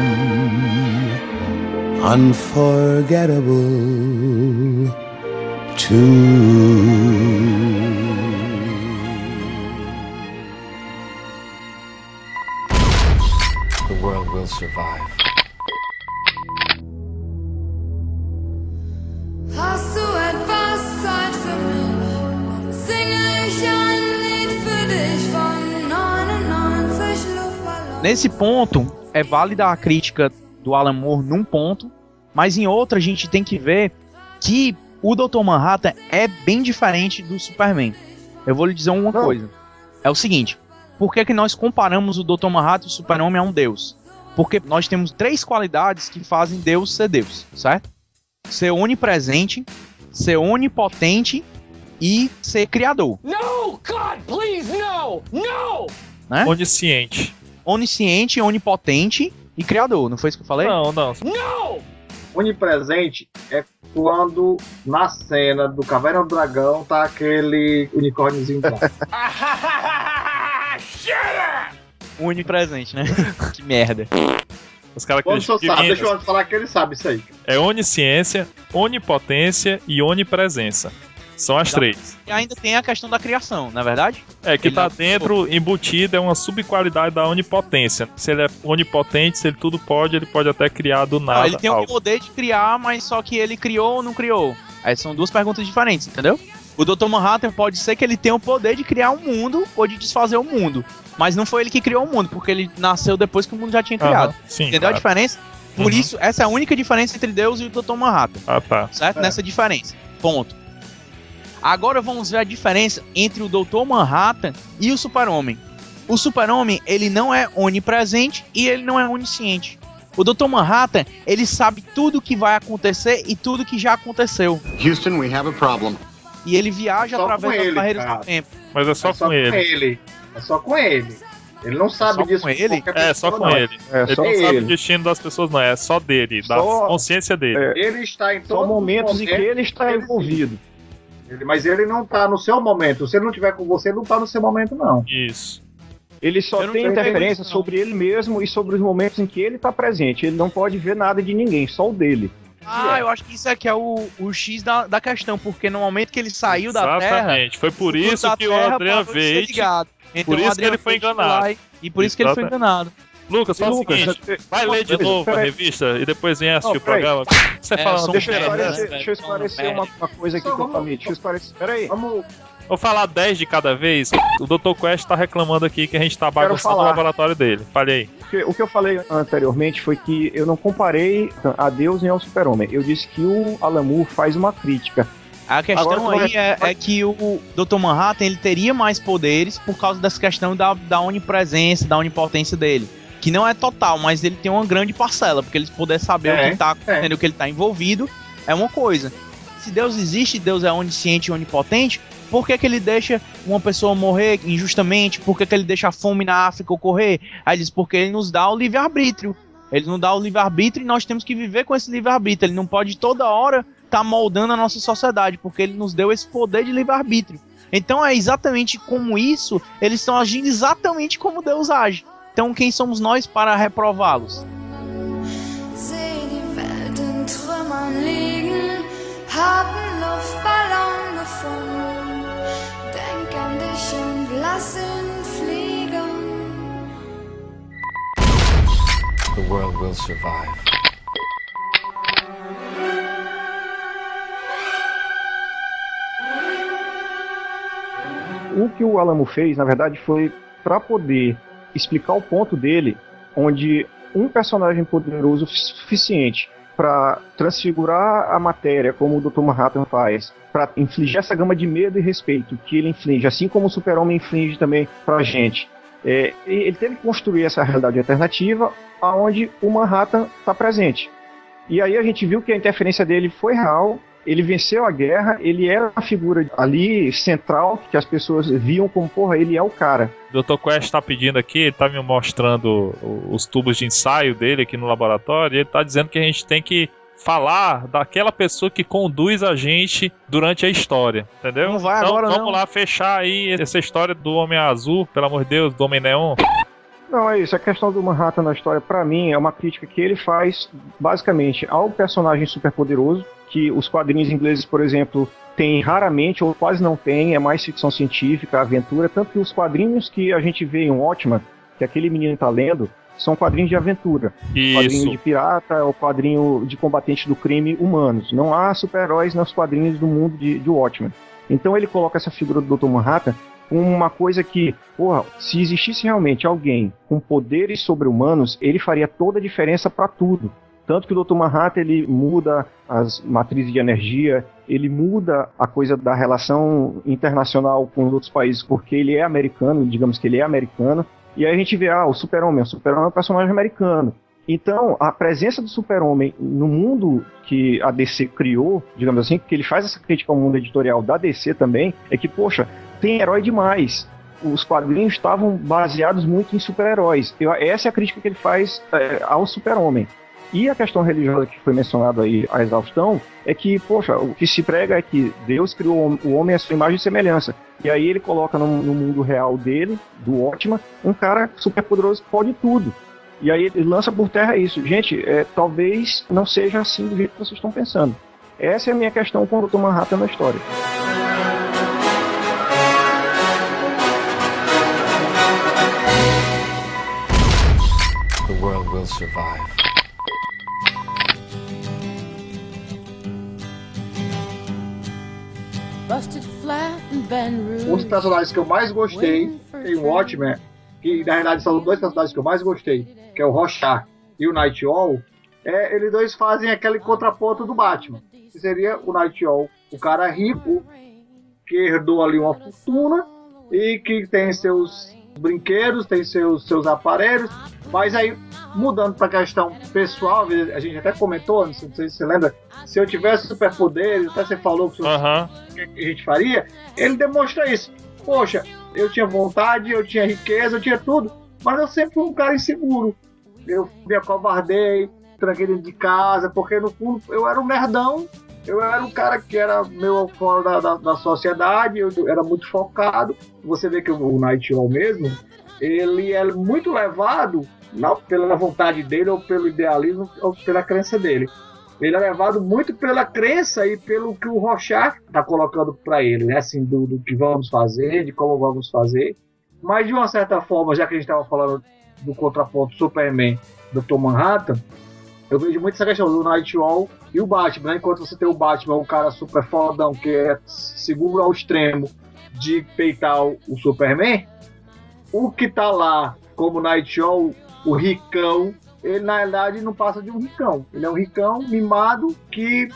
I am unforgettable. The world will survive. Hast du etwas Zeit für mich? Singe ich ein Lied für dich von neunundneunzig Luftballons. Nesse ponto, é válida a crítica do Alan Moore num ponto, mas em outra a gente tem que ver que o doutor Manhattan é bem diferente do Superman. Eu vou lhe dizer uma Não. coisa. É o seguinte, por que que nós comparamos o doutor Manhattan e o Super-Homem a um deus? Porque nós temos três qualidades que fazem Deus ser Deus, certo? Ser onipresente, ser onipotente e ser criador. No, God, please, no, no! Né? Onisciente. Onisciente, onipotente e criador, não foi isso que eu falei? Não, não. No! Onipresente é quando na cena do Caverna do Dragão tá aquele unicórniozinho lá. Onipresente, né? Que merda. As Quando o características senhor sabe, divinas deixa eu falar que ele sabe isso aí. é onisciência, onipotência e onipresença. São as três. E ainda tem a questão da criação, não é verdade? É, que Ele tá não- dentro, embutido, é uma subqualidade da onipotência. Se ele é onipotente, se ele tudo pode, ele pode até criar do nada Não, ele tem o algo. poder de criar, mas só que ele criou ou não criou. Aí são duas perguntas diferentes, entendeu? O doutor Manhattan pode ser que ele tenha o poder de criar um mundo ou de desfazer o mundo. Mas não foi ele que criou o mundo, porque ele nasceu depois que o mundo já tinha criado. Aham, sim, Entendeu claro. a diferença? Por Uhum. isso, essa é a única diferença entre Deus e o doutor Manhattan. Ah, tá. Certo? É. Nessa diferença. Ponto. Agora vamos ver a diferença entre o doutor Manhattan e o Super-Homem. O Super-Homem, ele não é onipresente e ele não é onisciente. O doutor Manhattan, ele sabe tudo que vai acontecer e tudo que já aconteceu. Houston, we have a problem. E ele viaja Só com através das ele, barreiras cara. do tempo. Mas é só, é só com ele. É só com ele. Ele não sabe só disso. com ele? qualquer É, só pessoa, com não. ele. É Ele só não sabe o ele. destino das pessoas, não. É só dele, da Só- consciência dele. É. Ele está em todos São momentos os em que ele está ele- envolvido. ele- mas ele não está no seu momento. Se ele não estiver com você, ele não está no seu momento, não. Isso. Ele só Eu não tem tenho interferência isso, não. sobre ele mesmo e sobre os momentos em que ele está presente. Ele não pode ver nada de ninguém, só o dele. Ah, eu acho que isso aqui é o, o X da, da questão, porque no momento que ele saiu da Terra... Exatamente. Foi por tudo isso da que o Terra Adrian parou de ser Veidt... ligado. Então, por isso o que Adrian ele foi Veidt enganado. lá E, e por isso que ele foi Exatamente. enganado. Lucas, faz o Lucas, seguinte. você- Vai ler de Lucas, novo a peraí. revista e depois vem assistir Não, o programa. Você É, fala só uma Deixa eu besteira, né? esclarecer, deixa eu esclarecer uma, uma coisa aqui Só que eu vamos- falei. Deixa eu esclarecer. Peraí. Vamos. Vou falar dez de cada vez. O doutor Quest tá reclamando aqui que a gente tá bagunçando o falar. laboratório dele. Falei. Porque o que eu falei anteriormente foi que eu não comparei a Deus nem ao Super-Homem. Eu disse que o Alan Moore faz uma crítica. A questão Agora, aí é, é que o doutor Manhattan ele teria mais poderes por causa dessa questão da, da onipresença, da onipotência dele. Que não é total, mas ele tem uma grande parcela, porque ele poder saber É, o que tá acontecendo, o que ele tá envolvido, é uma coisa. Se Deus existe, Deus é onisciente e onipotente, por que que ele deixa uma pessoa morrer injustamente? Por que que ele deixa a fome na África ocorrer? Aí ele diz, porque ele nos dá o livre-arbítrio. Ele nos dá o livre-arbítrio e nós temos que viver com esse livre-arbítrio. Ele não pode toda hora estar moldando a nossa sociedade, porque ele nos deu esse poder de livre-arbítrio. Então é exatamente como isso, eles estão agindo exatamente como Deus age. Então quem somos nós para reprová-los? Seh die Welt in Trümmern liegen, hab 'n Luftballon gefunden. Denk an dich und lass ihn fliegen. The world will survive. O que o Alan Moore fez, na verdade, foi para poder explicar o ponto dele, onde um personagem poderoso o suficiente para transfigurar a matéria, como o doutor Manhattan faz, para infligir essa gama de medo e respeito que ele inflige, assim como o Super-Homem inflige também para a gente. É, ele teve que construir essa realidade alternativa, onde o Manhattan está presente. E aí a gente viu que a interferência dele foi real. Ele venceu a guerra, ele era uma figura ali central, que as pessoas viam como, porra, ele é o cara. O doutor Quest tá pedindo aqui, ele tá me mostrando os tubos de ensaio dele aqui no laboratório, e ele tá dizendo que a gente tem que falar daquela pessoa que conduz a gente durante a história, entendeu? Não vai então, agora, vamos não. lá fechar aí essa história do Homem Azul, pelo amor de Deus, do Homem Neon. Não, é isso. A questão do Manhattan na história, pra mim, é uma crítica que ele faz, basicamente, ao personagem superpoderoso, que os quadrinhos ingleses, por exemplo, tem raramente, ou quase não tem, é mais ficção científica, aventura, tanto que os quadrinhos que a gente vê em Watchmen, que aquele menino tá lendo, são quadrinhos de aventura. Isso. Quadrinho de pirata ou quadrinho de combatente do crime humanos. Não há super-heróis nos quadrinhos do mundo de, de Watchmen. Então ele coloca essa figura do doutor Manhattan como uma coisa que, porra, se existisse realmente alguém com poderes sobre-humanos, ele faria toda a diferença para tudo. Tanto que o doutor Manhattan, ele muda as matrizes de energia, ele muda a coisa da relação internacional com outros países, porque ele é americano, digamos que ele é americano. E aí a gente vê, ah, o Super-Homem, o Super-Homem é um personagem americano. Então, a presença do Super-Homem no mundo que a D C criou, digamos assim, que ele faz essa crítica ao mundo editorial da D C também, é que, poxa, tem herói demais. Os quadrinhos estavam baseados muito em super-heróis. Eu, essa é a crítica que ele faz é, ao Super-Homem. E a questão religiosa que foi mencionada aí, a exaustão, é que, poxa, o que se prega é que Deus criou o homem à sua imagem e semelhança. E aí ele coloca no, no mundo real dele, do Watchmen, um cara super poderoso que pode tudo. E aí ele lança por terra isso. Gente, é, talvez não seja assim do jeito que vocês estão pensando. Essa é a minha questão com o doutor Manhattan na história. The world will survive. Um dos personagens que eu mais gostei tem o Watchmen, que na verdade são os dois personagens que eu mais gostei, que é o Rorschach e o Nightwolf. É, eles dois fazem aquele contraponto do Batman, que seria o Nightwolf, o cara rico, que herdou ali uma fortuna e que tem seus brinquedos, tem seus, seus aparelhos, mas aí, mudando para a questão pessoal, a gente até comentou, não sei se você lembra, se eu tivesse superpoderes, até você falou que, uhum. que a gente faria, ele demonstra isso. Poxa, eu tinha vontade, eu tinha riqueza, eu tinha tudo, mas eu sempre fui um cara inseguro. Eu me acovardei, tranquei dentro de casa, porque no fundo eu era um nerdão, eu era um cara que era meio fora da, da, da sociedade, eu era muito focado. Você vê que o Nightwolf mesmo, ele é muito levado, não pela vontade dele, ou pelo idealismo, ou pela crença dele. Ele é levado muito pela crença e pelo que o Rorschach está colocando para ele, né? Assim, do, do que vamos fazer, de como vamos fazer. Mas, de uma certa forma, já que a gente estava falando do contraponto Superman, doutor Manhattan, eu vejo muito essa questão do Nightwolf e o Batman, né? Enquanto você tem o Batman, um cara super fodão, que é seguro ao extremo de peitar o, o Superman, o que tá lá como Nightwolf, o ricão, ele na verdade não passa de um ricão. Ele é um ricão mimado que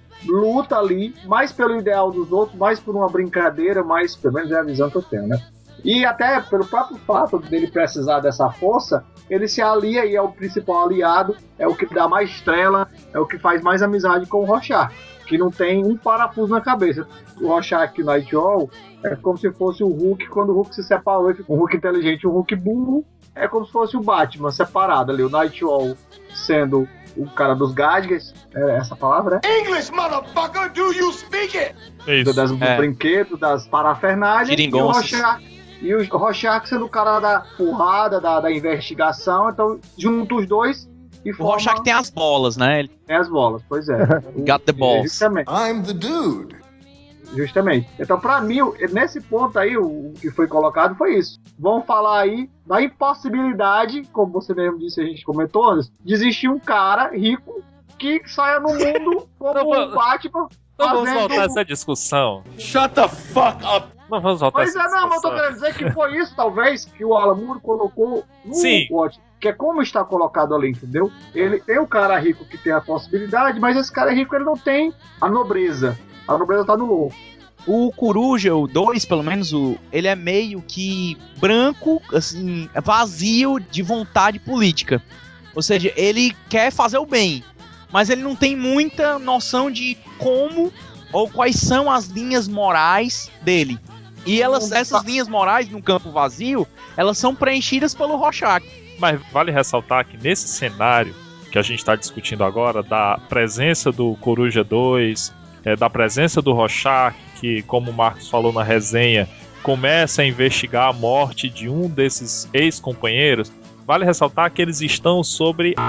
luta ali mais pelo ideal dos outros, mais por uma brincadeira, mais, pelo menos é a visão que eu tenho, né? E até pelo próprio fato dele precisar dessa força, ele se alia e é o principal aliado, é o que dá mais estrela, é o que faz mais amizade com o Rorschach, que não tem um parafuso na cabeça. O Rorschach e o Nightwolf é como se fosse o Hulk quando o Hulk se separou, um Hulk inteligente e um Hulk burro. É como se fosse o Batman separado ali, o Nightwolf sendo o cara dos gadgets, é essa palavra, né? English, motherfucker, do you speak it? Isso. Das, dos é. brinquedos, das parafernálias, e o Rorschach, e o Rorschach sendo o cara da porrada, da, da investigação, então junta os dois e o forma... Rorschach tem as bolas, né? Ele... Tem as bolas, pois é. Got the balls. Justamente. I'm the dude. Justamente. Então, pra mim, nesse ponto aí, o que foi colocado foi isso. Vamos falar aí da impossibilidade, como você mesmo disse, a gente comentou, de existir um cara rico que saia no mundo como o Batman. Não vamos voltar a essa discussão. Shut the fuck up! Não vamos voltar a Pois essa é, não, mas eu tô discussão. querendo dizer que foi isso, talvez, que o Alan Moore colocou no Sim. Watchmen, que é como está colocado ali, entendeu? Ele tem o cara rico que tem a possibilidade, mas esse cara rico ele não tem a nobreza. A nobreza tá no louco. O Coruja, o dois, pelo menos, o, ele é meio que branco, assim, vazio de vontade política. Ou seja, ele quer fazer o bem, mas ele não tem muita noção de como ou quais são as linhas morais dele. E elas, essas linhas morais no campo vazio, elas são preenchidas pelo Rorschach. Mas vale ressaltar que nesse cenário que a gente está discutindo agora, da presença do Coruja dois, é, da presença do Rorschach, que, como o Marcos falou na resenha, começa a investigar a morte de um desses ex-companheiros, vale ressaltar que eles estão sobre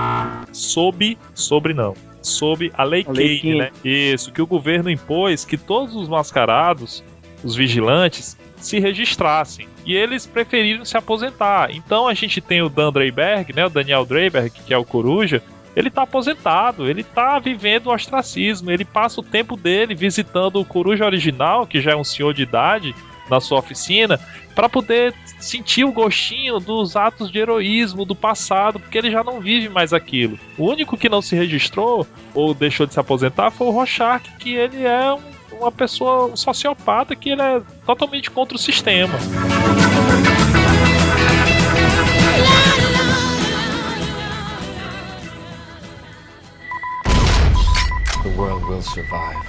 sob, sobre não, sob a Lei Kane, né? Isso, que o governo impôs que todos os mascarados, os vigilantes, se registrassem. E eles preferiram se aposentar. Então a gente tem o Dan Dreiberg, né, o Daniel Dreiberg, que é o Coruja. Ele tá aposentado, ele tá vivendo o ostracismo, ele passa o tempo dele visitando o Coruja original, que já é um senhor de idade, na sua oficina, para poder sentir o gostinho dos atos de heroísmo do passado, porque ele já não vive mais aquilo. O único que não se registrou, ou deixou de se aposentar, foi o Rorschach, que ele é um, uma pessoa, um sociopata, que ele é totalmente contra o sistema. The world will survive.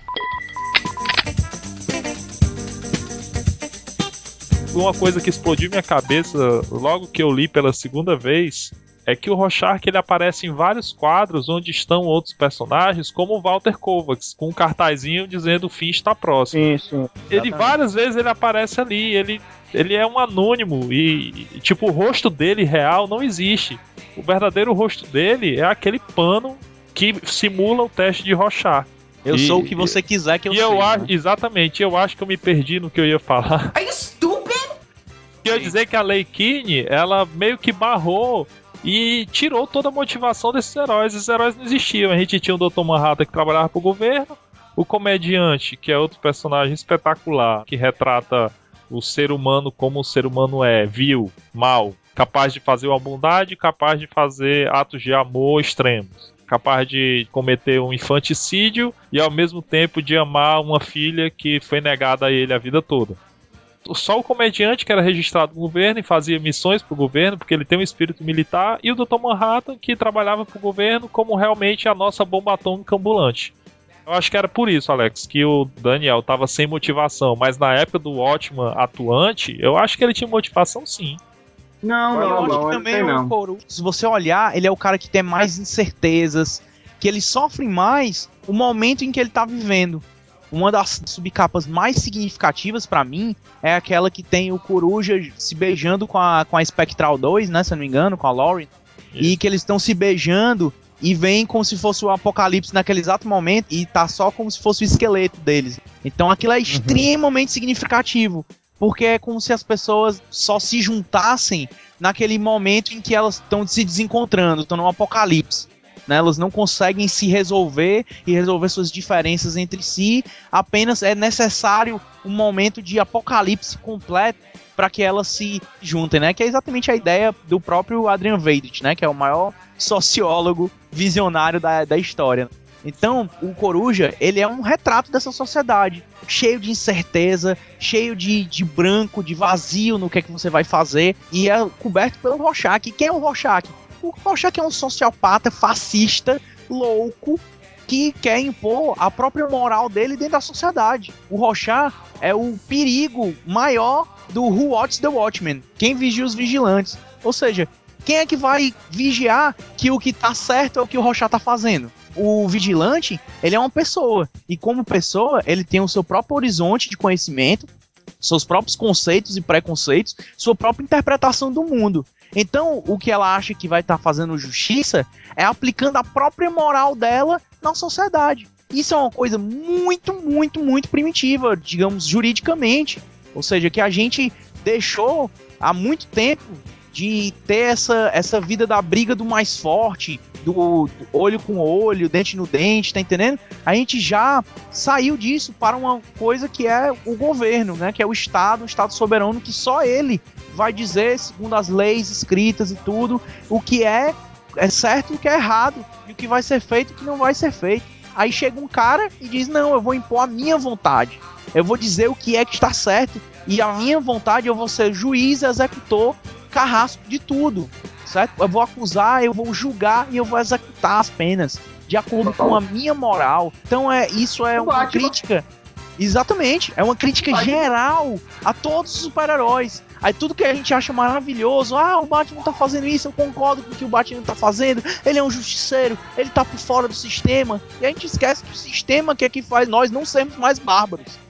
Uma coisa que explodiu minha cabeça logo que eu li pela segunda vez é que o Rorschach ele aparece em vários quadros onde estão outros personagens, como o Walter Kovacs, com um cartazinho dizendo o fim está próximo. Isso. Ele várias vezes ele aparece ali, ele, ele é um anônimo e, e tipo, o rosto dele real não existe. O verdadeiro rosto dele é aquele pano que simula o teste de Rorschach. Eu e, sou o que você quiser que eu e seja. Eu acho, exatamente, eu acho que eu me perdi no que eu ia falar. Are you stupid? Eu ia dizer que a Lei Kane, ela meio que barrou e tirou toda a motivação desses heróis. Esses heróis não existiam. A gente tinha o doutor Manhattan que trabalhava pro governo, o comediante, que é outro personagem espetacular, que retrata o ser humano como o ser humano é, vil, mal, capaz de fazer uma bondade, capaz de fazer atos de amor extremos, capaz de cometer um infanticídio e ao mesmo tempo de amar uma filha que foi negada a ele a vida toda. Só o comediante que era registrado no governo e fazia missões pro governo, porque ele tem um espírito militar, e o doutor Manhattan que trabalhava pro governo como realmente a nossa bomba atômica ambulante. Eu acho que era por isso, Alex, que o Daniel tava sem motivação, mas na época do Watchman atuante, eu acho que ele tinha motivação sim. Não, eu não, acho não, que ele também tem o não. Coruja, se você olhar, ele é o cara que tem mais incertezas, que ele sofre mais o momento em que ele tá vivendo. Uma das subcapas mais significativas pra mim é aquela que tem o Coruja se beijando com a, com a Spectral dois, né, se eu não me engano, com a Lauren, e que eles estão se beijando e vem como se fosse o apocalipse naquele exato momento e tá só como se fosse o esqueleto deles. Então aquilo é extremamente significativo, porque é como se as pessoas só se juntassem naquele momento em que elas estão se desencontrando, estão no apocalipse. Né, elas não conseguem se resolver e resolver suas diferenças entre si, apenas é necessário um momento de apocalipse completo para que elas se juntem, né? Que é exatamente a ideia do próprio Adrian Veidich, né? Que é o maior sociólogo visionário da, da história. Então, o Coruja, ele é um retrato dessa sociedade, cheio de incerteza, cheio de, de branco, de vazio no que é que você vai fazer, e é coberto pelo Rorschach. Quem é o Rorschach? O Rorschach é um sociopata, fascista, louco, que quer impor a própria moral dele dentro da sociedade. O Rorschach é o perigo maior do Who Watches the Watchmen, quem vigia os vigilantes. Ou seja, quem é que vai vigiar que o que tá certo é o que o Rorschach tá fazendo? O vigilante, ele é uma pessoa, e como pessoa, ele tem o seu próprio horizonte de conhecimento, seus próprios conceitos e preconceitos, sua própria interpretação do mundo. Então, o que ela acha que vai estar tá fazendo justiça é aplicando a própria moral dela na sociedade. Isso é uma coisa muito, muito, muito primitiva, digamos, juridicamente. Ou seja, que a gente deixou há muito tempo de ter essa, essa vida da briga do mais forte, do olho com olho, dente no dente, tá entendendo? A gente já saiu disso para uma coisa que é o governo, né? Que é o Estado, o Estado soberano, que só ele vai dizer, segundo as leis escritas e tudo, o que é, é certo e o que é errado, e o que vai ser feito e o que não vai ser feito. Aí chega um cara e diz, não, eu vou impor a minha vontade, eu vou dizer o que é que está certo, e a minha vontade eu vou ser juiz, executor, carrasco de tudo, certo? Eu vou acusar, eu vou julgar e eu vou executar as penas, de acordo com a minha moral. Então é, isso é uma crítica, exatamente, é uma crítica geral a todos os super-heróis. Aí tudo que a gente acha maravilhoso, ah, o Batman tá fazendo isso, eu concordo com o que o Batman tá fazendo, ele é um justiceiro, ele tá por fora do sistema, e a gente esquece que o sistema que é que faz nós não sermos mais bárbaros.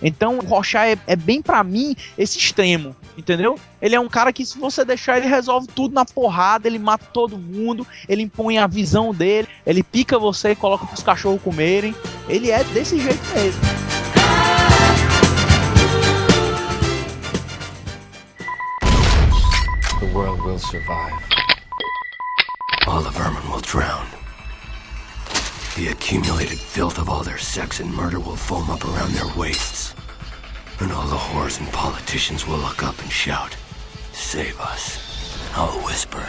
Então o Rorschach é, é bem pra mim esse extremo, entendeu? Ele é um cara que se você deixar ele resolve tudo na porrada, ele mata todo mundo, ele impõe a visão dele, ele pica você e coloca pros cachorros comerem. Ele é desse jeito mesmo. The world will survive. All the vermin will drown. The accumulated filth of all their sex and murder will foam up around their waists. And all the whores and politicians will look up and shout, "Save us." And I'll whisper,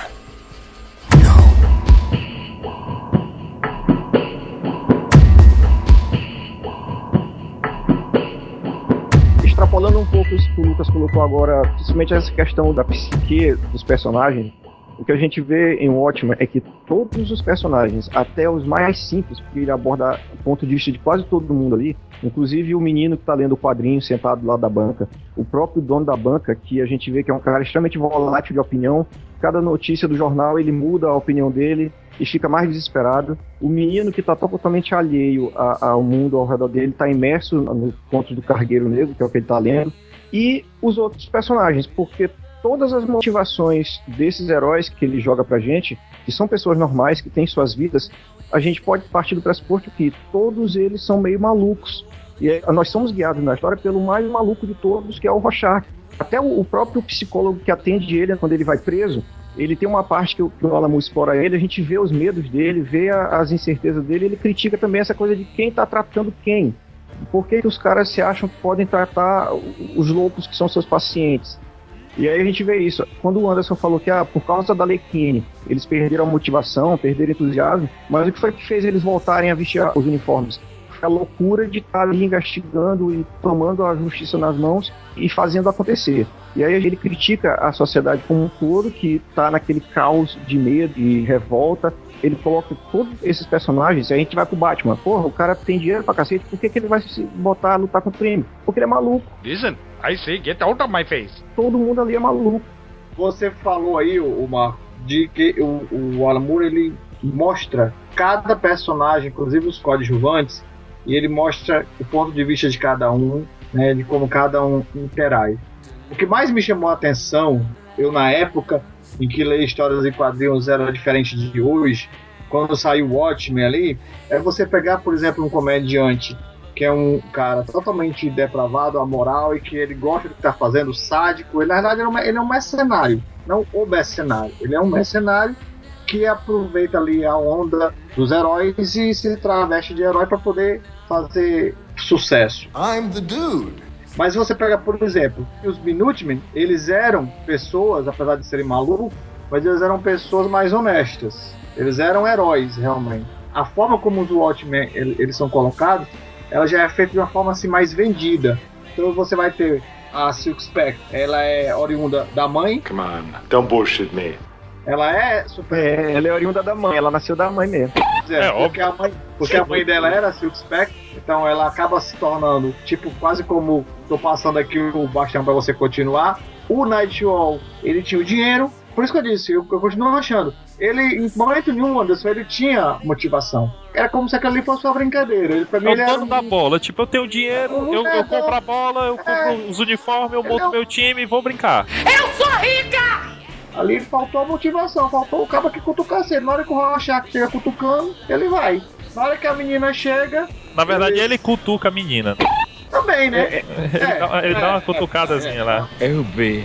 Extrapolando um pouco isso que o Lucas colocou agora, principalmente essa questão da psique dos personagens, o que a gente vê em Watchmen é que todos os personagens, até os mais simples, porque ele aborda o ponto de vista de quase todo mundo ali, inclusive o menino que está lendo o quadrinho sentado lá da banca, o próprio dono da banca, que a gente vê que é um cara extremamente volátil de opinião, cada notícia do jornal ele muda a opinião dele e fica mais desesperado. O menino que está totalmente alheio a, ao mundo ao redor dele, está imerso no conto do Cargueiro Negro, que é o que ele está lendo, e os outros personagens, porque todas as motivações desses heróis que ele joga pra gente, que são pessoas normais, que têm suas vidas, a gente pode partir do pressuposto que todos eles são meio malucos. E é, nós somos guiados na história pelo mais maluco de todos, que é o Rorschach. Até o, o próprio psicólogo que atende ele quando ele vai preso, ele tem uma parte que o, que o Alan Moore explora ele, a gente vê os medos dele, vê a, as incertezas dele, ele critica também essa coisa de quem tá tratando quem. Por que, que os caras se acham que podem tratar os loucos que são seus pacientes? E aí a gente vê isso. Quando o Anderson falou que ah, por causa da Arlequine eles perderam a motivação, perderam o entusiasmo, mas o que foi que fez eles voltarem a vestir os uniformes? Foi a loucura de estar ali investigando e tomando a justiça nas mãos e fazendo acontecer. E aí ele critica a sociedade como um todo, que está naquele caos de medo e revolta. Ele coloca todos esses personagens, e a gente vai pro Batman. Porra, o cara tem dinheiro pra cacete, por que, que ele vai se botar a lutar contra o crime? Porque ele é maluco. Listen, I say get out of my face. Todo mundo ali é maluco. Você falou aí, o Marco, de que o, o Alan Moore, ele mostra cada personagem, inclusive os coadjuvantes, e ele mostra o ponto de vista de cada um, né, de como cada um interage. O que mais me chamou a atenção, eu na época em que ler histórias e quadrinhos era diferente de hoje, quando saiu o Watchmen ali, é você pegar, por exemplo, um comediante que é um cara totalmente depravado, amoral, e que ele gosta do que está fazendo, sádico. Ele, na verdade, ele é, um, ele é um mercenário, não o mercenário. Ele é um mercenário que aproveita ali a onda dos heróis e se traveste de herói para poder fazer sucesso. I'm the dude. Mas você pega, por exemplo, os Minutemen, eles eram pessoas, apesar de serem malucos, mas eles eram pessoas mais honestas. Eles eram heróis, realmente. A forma como os Watchmen eles são colocados, ela já é feita de uma forma assim mais vendida. Então você vai ter a Silk Spectre, ela é oriunda da mãe. Come on, don't bullshit me. Ela é super... É, ela é oriunda da mãe, ela nasceu da mãe mesmo. É, é porque, a mãe, porque a mãe dela era a Silk Spectre, então ela acaba se tornando, tipo, quase como tô passando aqui o bastão pra você continuar. O Nightwall, ele tinha o dinheiro, por isso que eu disse, eu, eu continuo achando. Ele, em momento nenhum, Anderson, ele tinha motivação. Era como se aquilo ali fosse uma brincadeira. Ele, pra mim, é o ele dono era um... da bola, tipo, eu tenho dinheiro, eu, eu compro a bola, eu compro é... os uniformes, eu monto não... meu time e vou brincar. Eu sou rica! Ali faltou a motivação, faltou o cara que cutucasse ele. Na hora que o Rorschach chega cutucando, ele vai. Na hora que a menina chega... Na verdade, ele, ele cutuca a menina. Também, né? É, é, ele é, dá, ele é, dá uma cutucadazinha é, lá. Eu bem.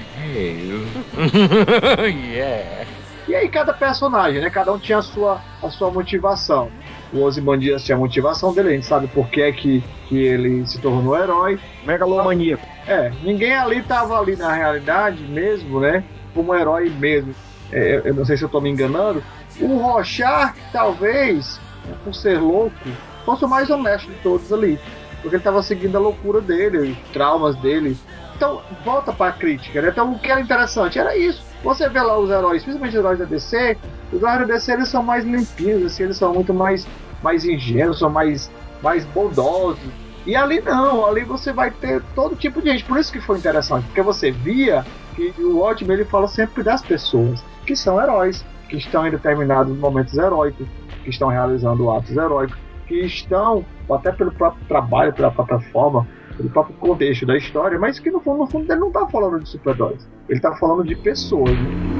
Yeah. E aí cada personagem, né? Cada um tinha a sua, a sua motivação. O Ozymandias tinha a motivação dele, a gente sabe por que, que, que ele se tornou herói. Megalomaníaco. É, ninguém ali tava ali na realidade mesmo, né? Como herói mesmo. É, eu não sei se eu tô me enganando. O Rorschach, talvez, por ser louco, fosse o mais honesto de todos ali. Porque ele tava seguindo a loucura dele, os traumas dele. Então, volta pra crítica, né? Então, o que era interessante era isso. Você vê lá os heróis, principalmente os heróis da D C, os heróis da D C, eles são mais limpinhos, assim, eles são muito mais, mais ingênuos, são mais, mais bondosos. E ali não, ali você vai ter todo tipo de gente. Por isso que foi interessante, porque você via que o Watchmen, ele fala sempre das pessoas que são heróis, que estão em determinados momentos heróicos, que estão realizando atos heróicos, que estão, até pelo próprio trabalho, pela própria forma, pelo próprio contexto da história, mas que no fundo, no fundo ele não tá falando de super-heróis. Ele tá falando de pessoas, né?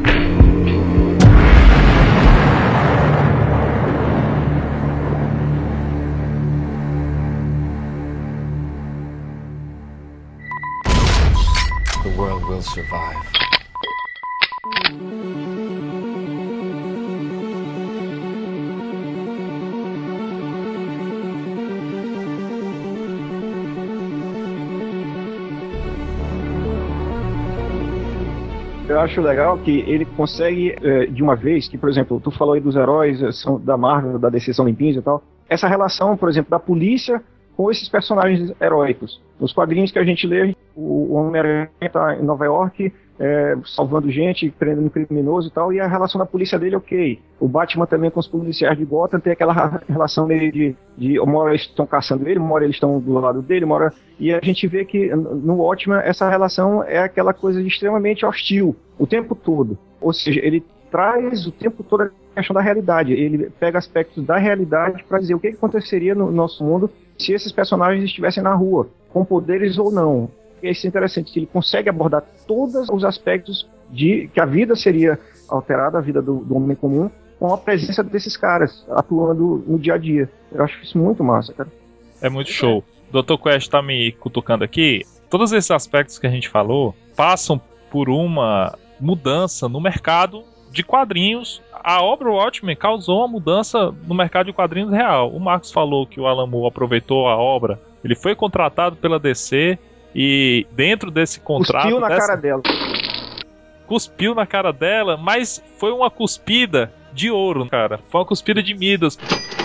The world will survive. Eu acho legal que ele consegue, é, de uma vez, que, por exemplo, tu falou aí dos heróis são da Marvel, da D C são limpinhos e tal, essa relação, por exemplo, da polícia com esses personagens heróicos. Nos quadrinhos que a gente lê, o Homem-Aranha está em Nova York, é, salvando gente, prendendo criminoso e tal, e a relação da polícia dele, ok. O Batman também com os policiais de Gotham tem aquela relação meio de, de uma hora eles estão caçando ele, uma hora eles estão do lado dele, uma hora... E a gente vê que no Watchmen essa relação é aquela coisa extremamente hostil, o tempo todo. Ou seja, ele traz o tempo todo a questão da realidade, ele pega aspectos da realidade para dizer o que aconteceria no nosso mundo se esses personagens estivessem na rua, com poderes ou não. E isso é interessante, que ele consegue abordar todos os aspectos de que a vida seria alterada, a vida do, do homem comum, com a presença desses caras atuando no dia a dia. Eu acho isso muito massa, cara. É muito show. O doutor Quest tá me cutucando aqui. Todos esses aspectos que a gente falou passam por uma mudança no mercado de quadrinhos. A obra Watchmen causou uma mudança no mercado de quadrinhos real. O Marcos falou que o Alan Moore aproveitou a obra. Ele foi contratado pela D C e dentro desse contrato... Cuspiu na dessa... cara dela. Cuspiu na cara dela, mas foi uma cuspida de ouro, cara. Foi uma cuspida de Midas.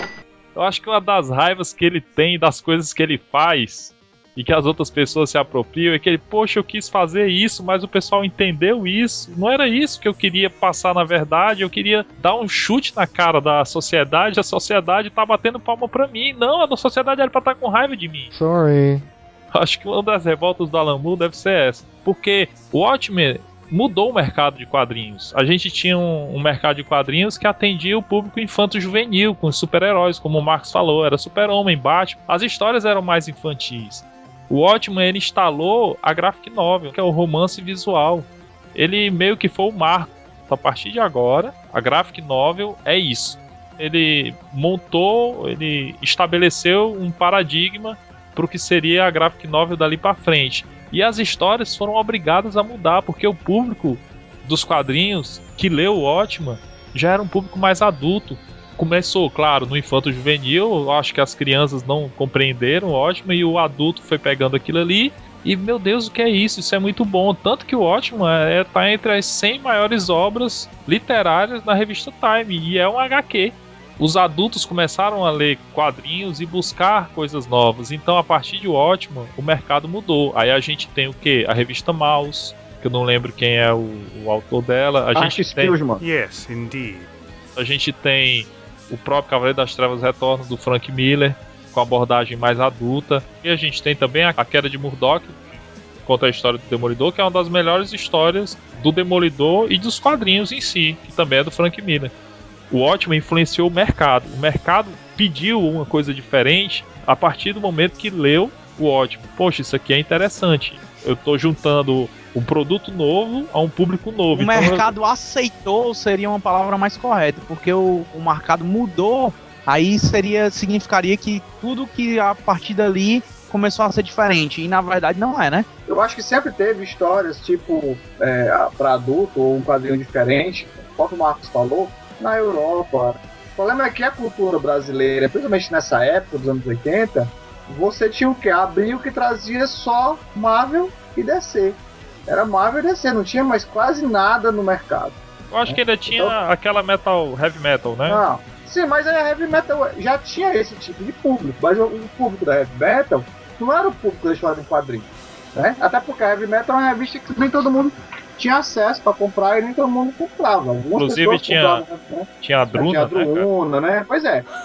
Eu acho que uma das raivas que ele tem das coisas que ele faz e que as outras pessoas se apropriam é que ele, poxa, eu quis fazer isso, mas o pessoal entendeu isso. Não era isso que eu queria passar na verdade. Eu queria dar um chute na cara da sociedade. A sociedade tá batendo palma pra mim. Não, a sociedade era pra estar com raiva de mim. Sorry. Acho que uma das revoltas do Alan Moore deve ser essa. Porque o Watchmen mudou o mercado de quadrinhos. A gente tinha um, um mercado de quadrinhos que atendia o público infanto-juvenil, com os super-heróis, como o Marcos falou, era Super-Homem, Batman. As histórias eram mais infantis. O Watchmen, ele instalou a graphic novel, que é o romance visual. Ele meio que foi o marco. A partir de agora, a graphic novel é isso. Ele montou, ele estabeleceu um paradigma para o que seria a graphic novel dali para frente. E as histórias foram obrigadas a mudar, porque o público dos quadrinhos que leu o Watchmen já era um público mais adulto. Começou, claro, no infanto-juvenil, eu acho que as crianças não compreenderam o Watchmen e o adulto foi pegando aquilo ali. E, meu Deus, o que é isso? Isso é muito bom. Tanto que o Watchmen está é, entre as cem maiores obras literárias na revista Time, e é um agá quê. Os adultos começaram a ler quadrinhos e buscar coisas novas. Então, a partir de Watchmen, o mercado mudou. Aí a gente tem o quê? A revista Mouse, que eu não lembro quem é o, o autor dela. A gente tem... Yes, indeed. A gente tem o próprio Cavaleiro das Trevas Retorno, do Frank Miller, com abordagem mais adulta. E a gente tem também a Queda de Murdoch, que conta a história do Demolidor, que é uma das melhores histórias do Demolidor e dos quadrinhos em si, que também é do Frank Miller. O Watchmen influenciou o mercado. O mercado pediu uma coisa diferente a partir do momento que leu o Watchmen. Poxa, isso aqui é interessante. Eu tô juntando um produto novo a um público novo. O então mercado eu... aceitou seria uma palavra mais correta, porque o, o mercado mudou, aí seria, significaria que tudo que a partir dali começou a ser diferente, e na verdade não é, né? Eu acho que sempre teve histórias tipo é, para adulto ou um quadrinho diferente, como o Marcos falou, na Europa. O problema é que a cultura brasileira, principalmente nessa época dos anos oitenta, você tinha o que? Abrir o que trazia só Marvel e D C. Era Marvel e D C, não tinha mais quase nada no mercado. Eu acho que ainda tinha então, aquela metal, heavy metal, né? Não, sim, mas a heavy metal já tinha esse tipo de público, mas o, o público da heavy metal não era o público da história de quadrinhos, né? Até porque a heavy metal é uma revista que nem todo mundo tinha acesso para comprar e nem todo mundo comprava. Algumas Inclusive tinha, compravam, né? tinha a Druna, tinha a Druna, né, né? Pois é.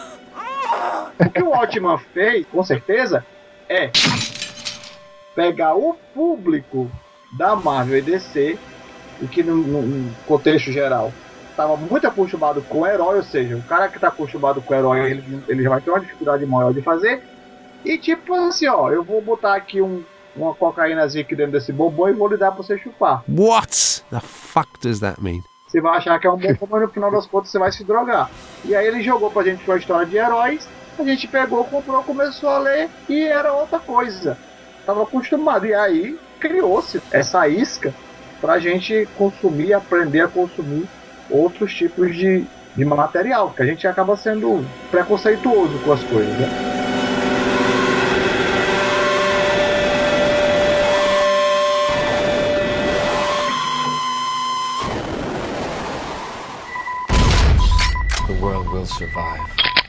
O que o Watchmen fez, com certeza, é pegar o público da Marvel e D C, o que no, no, no contexto geral estava muito acostumado com o herói, ou seja, o cara que está acostumado com o herói, ele, ele já vai ter uma dificuldade maior de fazer, E tipo assim, ó, eu vou botar aqui um, uma cocaínazinha aqui dentro desse bombom e vou lhe dar pra você chupar. What the fuck does that mean? Você vai achar que é um bombom, mas no final das contas você vai se drogar. E aí ele jogou pra gente uma história de heróis, a gente pegou, comprou, começou a ler e era outra coisa. Tava acostumado. E aí criou-se essa isca pra gente consumir, aprender a consumir outros tipos de, de material, porque a gente acaba sendo preconceituoso com as coisas, né? The world will survive.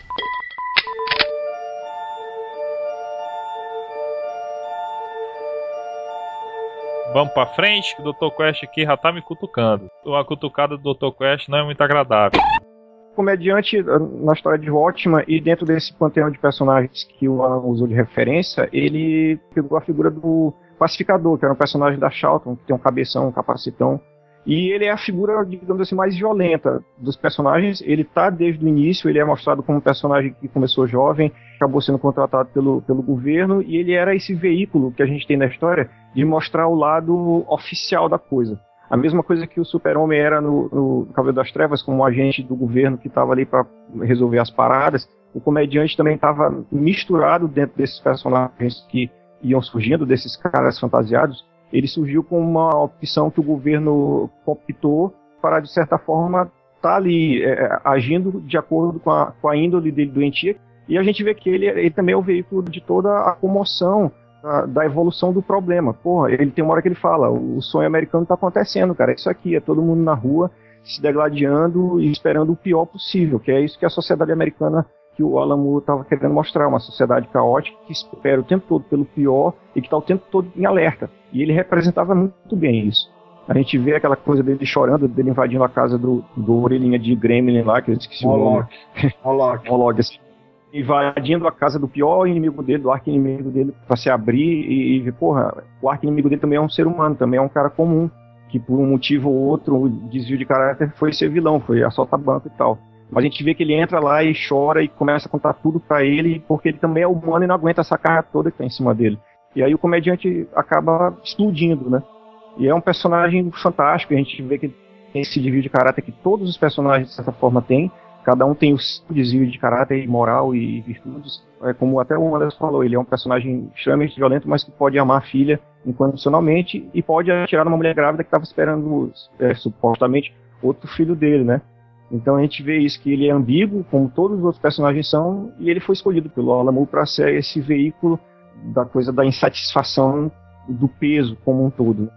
Vamos pra frente, que o doutor Quest aqui já tá me cutucando. A cutucada do doutor Quest não é muito agradável. Comediante na história de Watchmen e dentro desse panteão de personagens que o Alan usou de referência, ele pegou a figura do Pacificador, que era um personagem da Charlton, que tem um cabeção, um capacitão. E ele é a figura, digamos assim, mais violenta dos personagens. Ele tá desde o início, ele é mostrado como um personagem que começou jovem, acabou sendo contratado pelo, pelo governo, e ele era esse veículo que a gente tem na história de mostrar o lado oficial da coisa. A mesma coisa que o Super-Homem era no, no Cavaleiro das Trevas, como um agente do governo que estava ali para resolver as paradas, o comediante também estava misturado dentro desses personagens que iam surgindo, desses caras fantasiados. Ele surgiu com uma opção que o governo optou para, de certa forma, estar tá ali é, agindo de acordo com a, com a índole dele doentia. E a gente vê que ele, ele também é o veículo de toda a comoção da, da evolução do problema. Porra, ele tem uma hora que ele fala, o sonho americano está acontecendo, cara. É isso aqui, é todo mundo na rua se degladiando e esperando o pior possível, que é isso que a sociedade americana, que o Alan Moore estava querendo mostrar, uma sociedade caótica que espera o tempo todo pelo pior e que está o tempo todo em alerta. E ele representava muito bem isso. A gente vê aquela coisa dele chorando, dele invadindo a casa do, do orelhinha de Gremlin lá, que eu esqueci o nome. Moloch. Moloch, assim. Invadindo a casa do pior inimigo dele, do arqui-inimigo dele, para se abrir e, e ver, porra, o arqui-inimigo dele também é um ser humano, também é um cara comum, que por um motivo ou outro, o desvio de caráter foi ser vilão, foi assaltar banco e tal. Mas a gente vê que ele entra lá e chora e começa a contar tudo pra ele, porque ele também é humano e não aguenta essa carga toda que tá em cima dele. E aí o comediante acaba explodindo, né? E é um personagem fantástico, a gente vê que tem esse desvio de caráter que todos os personagens, de certa forma, têm. Cada um tem o seu desvio de caráter, moral e virtudes. É como até o Anderson falou, ele é um personagem extremamente violento, mas que pode amar a filha incondicionalmente e pode atirar numa mulher grávida que estava esperando, é, supostamente, outro filho dele, né? Então a gente vê isso, que ele é ambíguo, como todos os outros personagens são, e ele foi escolhido pelo Alan Moore para ser esse veículo da coisa da insatisfação do peso como um todo.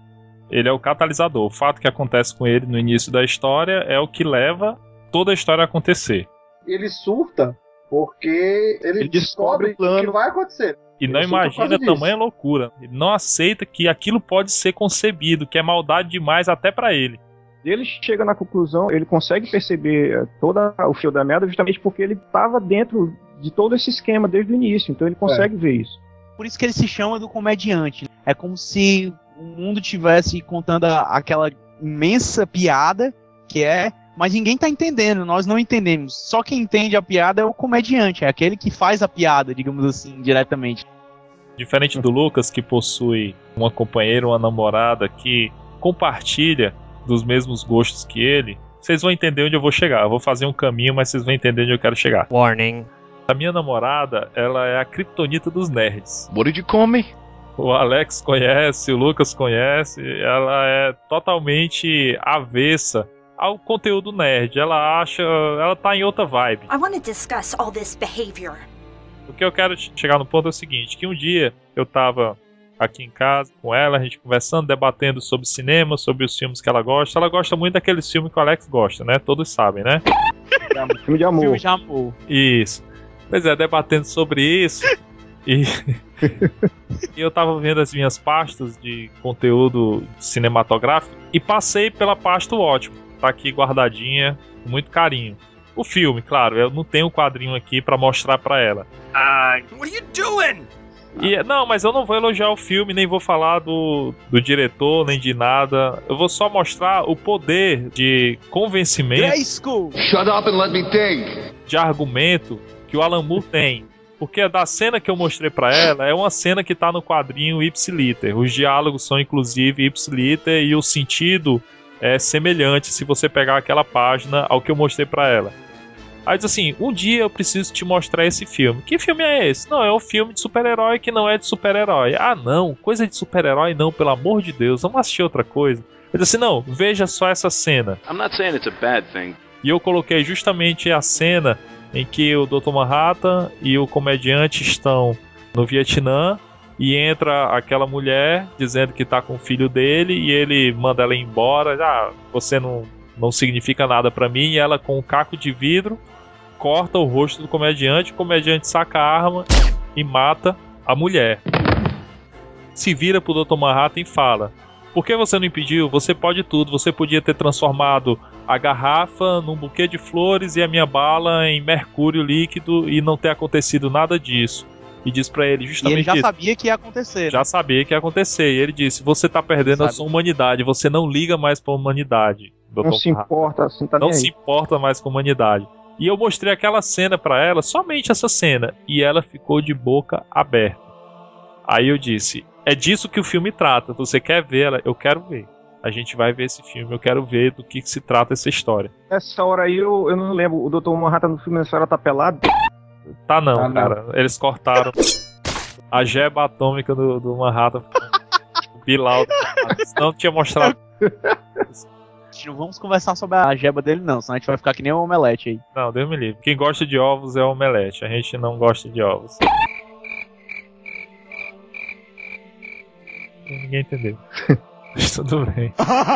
Ele é o catalisador. O fato que acontece com ele no início da história é o que leva toda a história a acontecer. Ele surta porque ele, ele descobre, descobre o que vai acontecer. E não imagina a tamanha loucura. Ele não aceita que aquilo pode ser concebido, que é maldade demais até para ele. Ele chega na conclusão, ele consegue perceber todo o fio da merda justamente porque ele estava dentro de todo esse esquema desde o início, então ele consegue é. ver isso. Por isso que ele se chama do comediante. É como se o mundo tivesse contando aquela imensa piada que é, mas ninguém tá entendendo, nós não entendemos. Só quem entende a piada é o comediante, é aquele que faz a piada, digamos assim, diretamente. Diferente do Lucas, que possui uma companheira, uma namorada que compartilha dos mesmos gostos que ele, vocês vão entender onde eu vou chegar. Eu vou fazer um caminho, mas vocês vão entender onde eu quero chegar. Warning. A minha namorada, ela é a kryptonita dos nerds. What did you call me? O Alex conhece, o Lucas conhece. Ela é totalmente avessa ao conteúdo nerd. Ela acha, ela tá em outra vibe. I want to discuss all this behavior. O que eu quero chegar no ponto é o seguinte, que um dia eu tava aqui em casa com ela, a gente conversando, debatendo sobre cinema, sobre os filmes que ela gosta. Ela gosta muito daqueles filmes que o Alex gosta, né? Todos sabem, né? Filme de amor. Filme de amor. Isso. Pois é, debatendo sobre isso. E... e eu tava vendo as minhas pastas de conteúdo cinematográfico e passei pela pasta ótimo. Tá aqui guardadinha, com muito carinho. O filme, claro, eu não tenho o quadrinho aqui pra mostrar pra ela. Ah, what are you doing? E, não, mas eu não vou elogiar o filme, nem vou falar do, do diretor, nem de nada. Eu vou só mostrar o poder de convencimento. Shut up and let me think. De argumento que o Alan Moore tem. Porque da cena que eu mostrei pra ela, é uma cena que tá no quadrinho Ipsiliter. Os diálogos são inclusive Ipsiliter e o sentido é semelhante se você pegar aquela página ao que eu mostrei pra ela. Aí diz assim, um dia eu preciso te mostrar esse filme. Que filme é esse? Não, é um filme de super-herói que não é de super-herói. Ah não, coisa de super-herói não, pelo amor de Deus, vamos assistir outra coisa. Ele disse assim, não, veja só essa cena. I'm not saying it's a bad thing. E eu coloquei justamente a cena em que o doutor Manhattan e o comediante estão no Vietnã e entra aquela mulher dizendo que tá com o filho dele e ele manda ela ir embora. Ah, você não, não significa nada pra mim. E ela com um caco de vidro corta o rosto do comediante, o comediante saca a arma e mata a mulher. Se vira pro doutor Manhattan e fala: por que você não impediu? Você pode tudo. Você podia ter transformado a garrafa num buquê de flores e a minha bala em mercúrio líquido e não ter acontecido nada disso. E diz pra ele justamente isso. E ele já isso. sabia que ia acontecer. Já né? sabia que ia acontecer. E ele disse, você tá perdendo Sabe. a sua humanidade. Você não liga mais pra humanidade. Não se importa. Assim, tá não se importa mais com a humanidade. E eu mostrei aquela cena pra ela, somente essa cena. E ela ficou de boca aberta. Aí eu disse, é disso que o filme trata. Você quer ver ela? Eu quero ver. A gente vai ver esse filme. Eu quero ver do que, que se trata essa história. Nessa hora aí eu, eu não lembro. O doutor Manhattan no filme nessa hora tá pelado? Tá não, tá cara. Não. Eles cortaram a geba atômica do, do Manhattan. O Bilal. Não tinha mostrado. Não vamos conversar sobre a geba dele não, senão a gente vai ficar que nem um omelete aí. Não, Deus me livre. Quem gosta de ovos é o omelete. A gente não gosta de ovos. Ninguém entendeu. Mas tudo bem.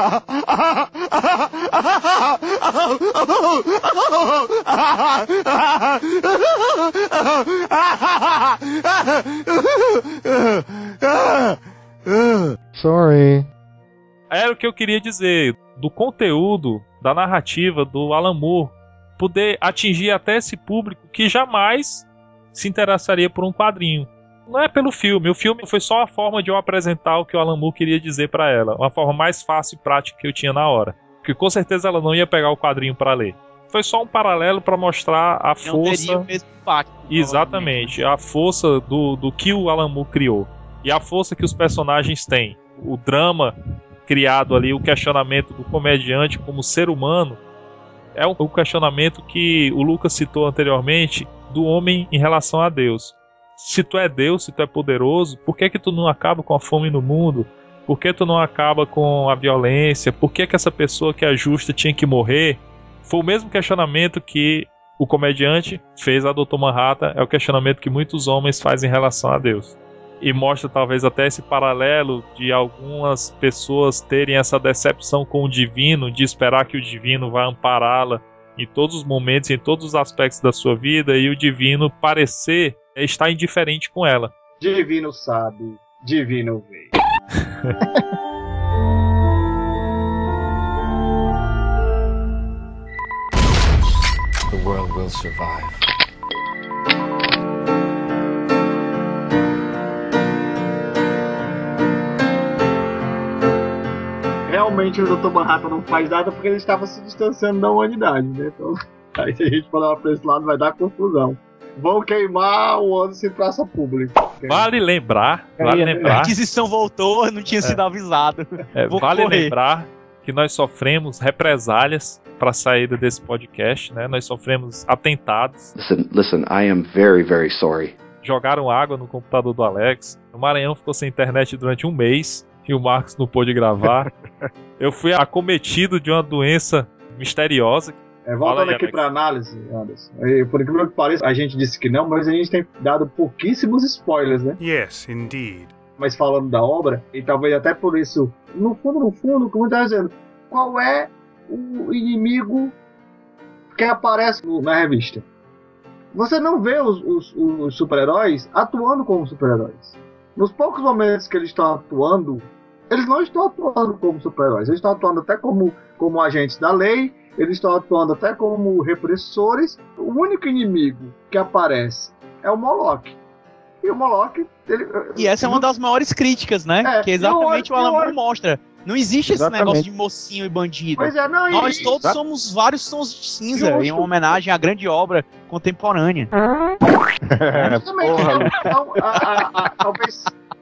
Sorry. Era o que eu queria dizer. Do conteúdo, da narrativa do Alan Moore, poder atingir até esse público que jamais se interessaria por um quadrinho. Não é pelo filme. O filme foi só a forma de eu apresentar o que o Alan Moore queria dizer pra ela. Uma forma mais fácil e prática que eu tinha na hora. Porque com certeza ela não ia pegar o quadrinho pra ler. Foi só um paralelo pra mostrar a não força... Teria o mesmo impacto. Exatamente. A força do, do que o Alan Moore criou. E a força que os personagens têm. O drama criado ali, o questionamento do comediante como ser humano. É o questionamento que o Lucas citou anteriormente do homem em relação a Deus. Se tu é Deus, se tu é poderoso, por que que tu não acaba com a fome no mundo? Por que tu não acaba com a violência? Por que que essa pessoa que é justa tinha que morrer? Foi o mesmo questionamento que o comediante fez a doutor Manhattan, é o questionamento que muitos homens fazem em relação a Deus. E mostra talvez até esse paralelo de algumas pessoas terem essa decepção com o divino, de esperar que o divino vai ampará-la em todos os momentos, em todos os aspectos da sua vida, e o divino parecer estar indiferente com ela. Divino sabe, divino vê. The world will survive. Realmente o doutor Manhattan não faz nada porque ele estava se distanciando da humanidade, né? Então, aí se a gente for levar pra esse lado vai dar confusão. Vão queimar o ônibus em praça pública. Vale lembrar, vale é, lembrar. A aquisição voltou, não tinha é. sido avisado. É, vale correr. lembrar que nós sofremos represálias para a saída desse podcast, né? Nós sofremos atentados. Listen, listen, I am very, very sorry. Jogaram água no computador do Alex. O Maranhão ficou sem internet durante um mês e o Marcos não pôde gravar. Eu fui acometido de uma doença misteriosa. É, voltando aí, aqui para análise, Anderson. Por incrível que pareça, a gente disse que não, mas a gente tem dado pouquíssimos spoilers, né? Yes, indeed. Mas falando da obra, e talvez até por isso, no fundo, no fundo, como eu estava dizendo, qual é o inimigo que aparece na revista? Você não vê os, os, os super-heróis atuando como super-heróis. Nos poucos momentos que eles estão atuando, eles não estão atuando como super-heróis. Eles estão atuando até como, como agentes da lei, eles estão atuando até como repressores. O único inimigo que aparece é o Moloch. E o Moloch... Ele, e essa é uma das maiores críticas, né? É, que exatamente o Alan Moore mostra. Não existe Exatamente. esse negócio de mocinho e bandido. Pois é, não, Nós e- todos Exato. somos vários tons de cinza, Justo. em homenagem à grande obra contemporânea. Justamente, então, então, a- a- a- talvez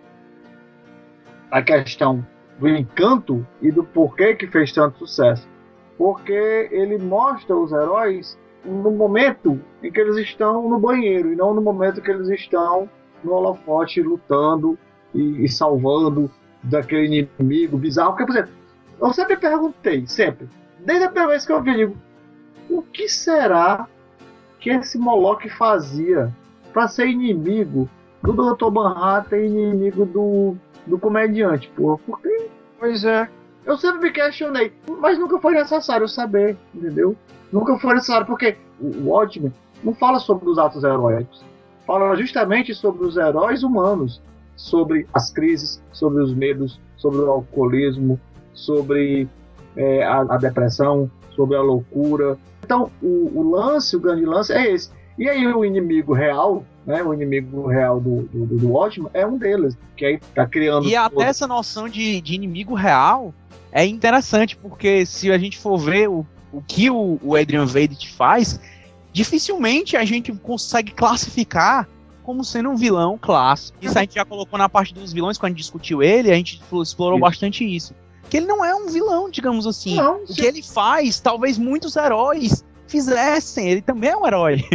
a questão do encanto e do porquê que fez tanto sucesso. Porque ele mostra os heróis no momento em que eles estão no banheiro e não no momento que eles estão no holofote lutando e, e salvando daquele inimigo bizarro. Porque, por exemplo, eu sempre perguntei, sempre, desde a primeira vez que eu vi, eu digo, o que será que esse Moloch fazia para ser inimigo do doutor Manhattan e inimigo do, do comediante, porra? Porque, pois é, eu sempre me questionei, mas nunca foi necessário saber, entendeu? Nunca foi necessário, porque o Watchmen não fala sobre os atos heróicos, fala justamente sobre os heróis humanos, sobre as crises, sobre os medos, sobre o alcoolismo, sobre é, a, a depressão, sobre a loucura. Então, o, o lance, o grande lance é esse. E aí o inimigo real, né, o inimigo real do, do, do Watchmen é um deles, que aí tá criando... E até essa noção de, de inimigo real é interessante, porque se a gente for ver o, o que o, o Adrian Veidt faz, dificilmente a gente consegue classificar como sendo um vilão clássico. Isso a gente já colocou na parte dos vilões, quando a gente discutiu ele, a gente explorou Isso. bastante isso. Que ele não é um vilão, digamos assim. Não, o sim. que ele faz, talvez muitos heróis fizessem. Ele também é um herói.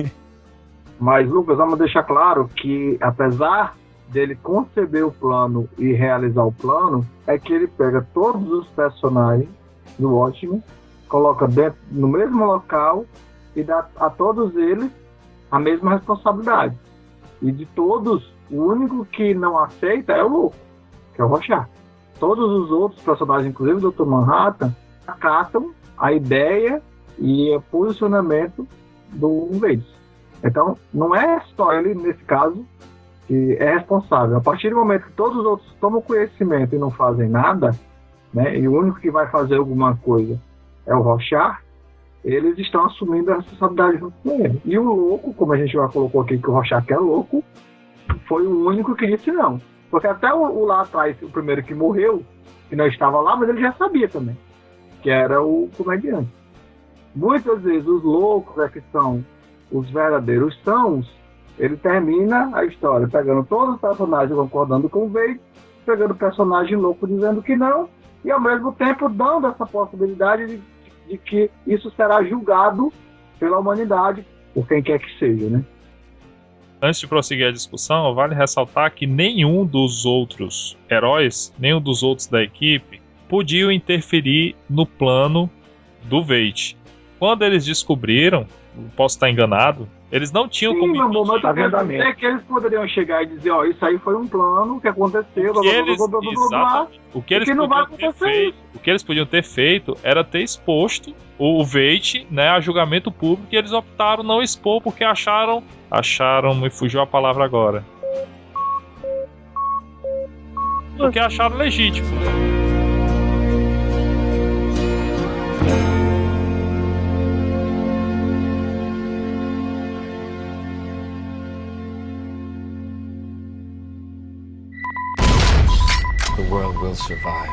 Mas, Lucas, vamos deixar claro que, apesar dele conceber o plano e realizar o plano, é que ele pega todos os personagens do Watchmen, coloca dentro, no mesmo local e dá a todos eles a mesma responsabilidade. E de todos, o único que não aceita é o Louco, que é o Rorschach. Todos os outros personagens, inclusive o doutor Manhattan, acatam a ideia e o posicionamento do Veidt. Então, não é só ele, nesse caso, que é responsável. A partir do momento que todos os outros tomam conhecimento e não fazem nada, né, e o único que vai fazer alguma coisa é o Rorschach, eles estão assumindo a responsabilidade junto com ele. E o Louco, como a gente já colocou aqui que o Rorschach é louco, foi o único que disse não. Porque até o, o lá atrás, o primeiro que morreu, que não estava lá, mas ele já sabia também, que era o comediante. Muitas vezes os loucos é que são os verdadeiros sãos, ele termina a história pegando todos os personagens concordando com o Veidt, pegando o personagem louco dizendo que não, e ao mesmo tempo dando essa possibilidade de, de que isso será julgado pela humanidade, por quem quer que seja, né? Antes de prosseguir a discussão, vale ressaltar que nenhum dos outros heróis, nenhum dos outros da equipe, podiam interferir no plano do Veidt. Quando eles descobriram, posso estar enganado, eles não tinham Sim, como meu amor, mas impedir. eu quero dizer é que eles poderiam chegar e dizer, ó, isso aí foi um plano que aconteceu, O que eles, blá, blá, blá, blá, blá, exatamente, o que e eles que não vai podiam ter acontecer feito, o que eles podiam ter feito era ter exposto o Veidt, né, a julgamento público, e eles optaram não expor porque acharam, acharam, me fugiu a palavra agora, porque acharam legítimo. The world will survive.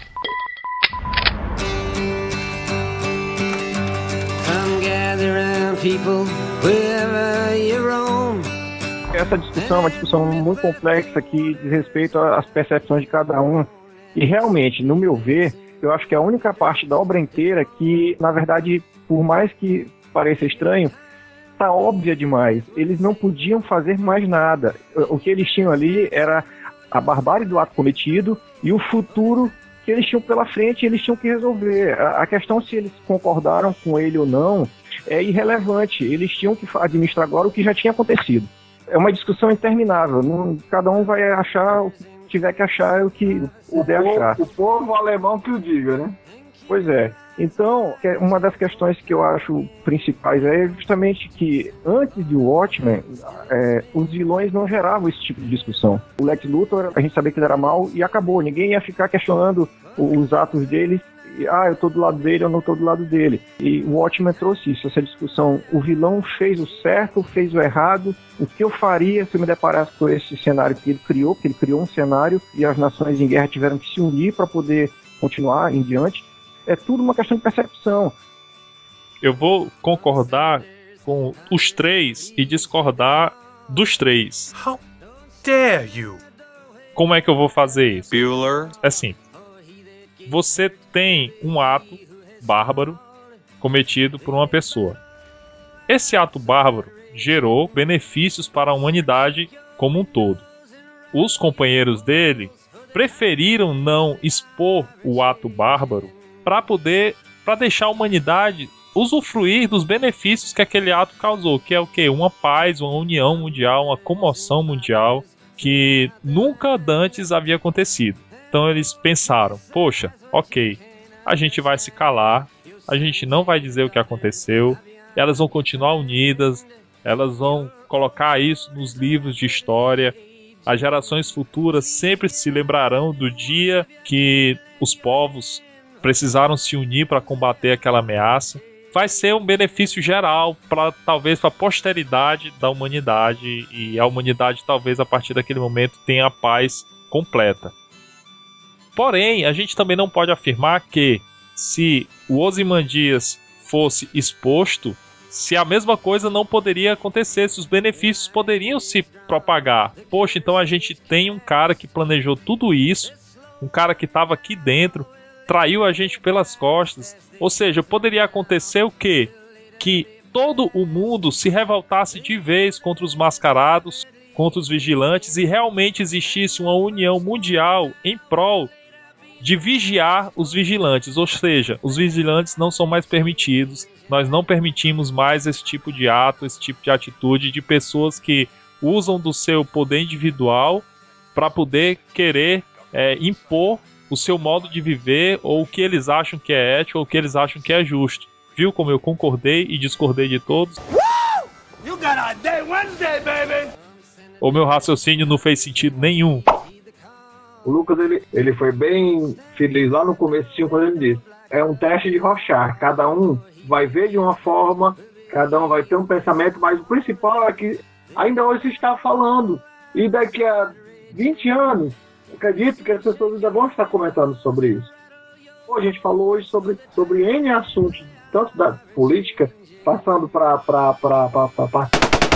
Come gather round, people, wherever you roam. Essa discussão é uma discussão muito complexa que diz respeito às percepções de cada um. E realmente, no meu ver, eu acho que é a única parte da obra inteira que, na verdade, por mais que pareça estranho, tá óbvia demais. Eles não podiam fazer mais nada. O que eles tinham ali era a barbárie do ato cometido e o futuro que eles tinham pela frente, eles tinham que resolver. A questão se eles concordaram com ele ou não é irrelevante. Eles tinham que administrar agora o que já tinha acontecido. É uma discussão interminável. Não, cada um vai achar o que tiver que achar, o que puder o achar. Povo, o povo alemão que o diga, né? Pois é. Então, uma das questões que eu acho principais é justamente que, antes de Watchmen, é, os vilões não geravam esse tipo de discussão. O Lex Luthor, a gente sabia que ele era mau e acabou. Ninguém ia ficar questionando os atos dele. E, ah, eu tô do lado dele, eu não tô do lado dele. E o Watchmen trouxe isso, essa discussão. O vilão fez o certo, fez o errado. O que eu faria se eu me deparasse com esse cenário que ele criou? Porque ele criou um cenário e as nações em guerra tiveram que se unir para poder continuar em diante, é tudo uma questão de percepção. Eu vou concordar com os três e discordar dos três. How dare you? Como é que eu vou fazer isso? Bueller. É simples. Você tem um ato bárbaro cometido por uma pessoa. Esse ato bárbaro gerou benefícios para a humanidade como um todo. Os companheiros dele preferiram não expor o ato bárbaro para poder, para deixar a humanidade usufruir dos benefícios que aquele ato causou, que é o quê? Uma paz, uma união mundial, uma comoção mundial que nunca antes havia acontecido. Então eles pensaram, poxa, ok, a gente vai se calar, a gente não vai dizer o que aconteceu, elas vão continuar unidas, elas vão colocar isso nos livros de história, as gerações futuras sempre se lembrarão do dia que os povos precisaram se unir para combater aquela ameaça. Vai ser um benefício geral, para talvez para a posteridade da humanidade, e a humanidade talvez a partir daquele momento tenha a paz completa. Porém, a gente também não pode afirmar que se o Ozymandias fosse exposto, se a mesma coisa não poderia acontecer, se os benefícios poderiam se propagar. Poxa, então a gente tem um cara que planejou tudo isso, um cara que estava aqui dentro, traiu a gente pelas costas. Ou seja, poderia acontecer o quê? Que todo o mundo se revoltasse de vez contra os mascarados, contra os vigilantes, e realmente existisse uma união mundial em prol de vigiar os vigilantes. Ou seja, os vigilantes não são mais permitidos, nós não permitimos mais esse tipo de ato, esse tipo de atitude de pessoas que usam do seu poder individual para poder querer é, impor o seu modo de viver, ou o que eles acham que é ético, ou o que eles acham que é justo. Viu como eu concordei e discordei de todos? You got a day Wednesday, baby! O meu raciocínio não fez sentido nenhum. O Lucas, ele, ele foi bem feliz lá no comecinho quando ele disse: é um teste de Rorschach, cada um vai ver de uma forma, cada um vai ter um pensamento, mas o principal é que ainda hoje se está falando, e daqui a vinte anos, acredito que as pessoas ainda vão estar comentando sobre isso. A gente falou hoje sobre, sobre N assuntos, tanto da política, passando para a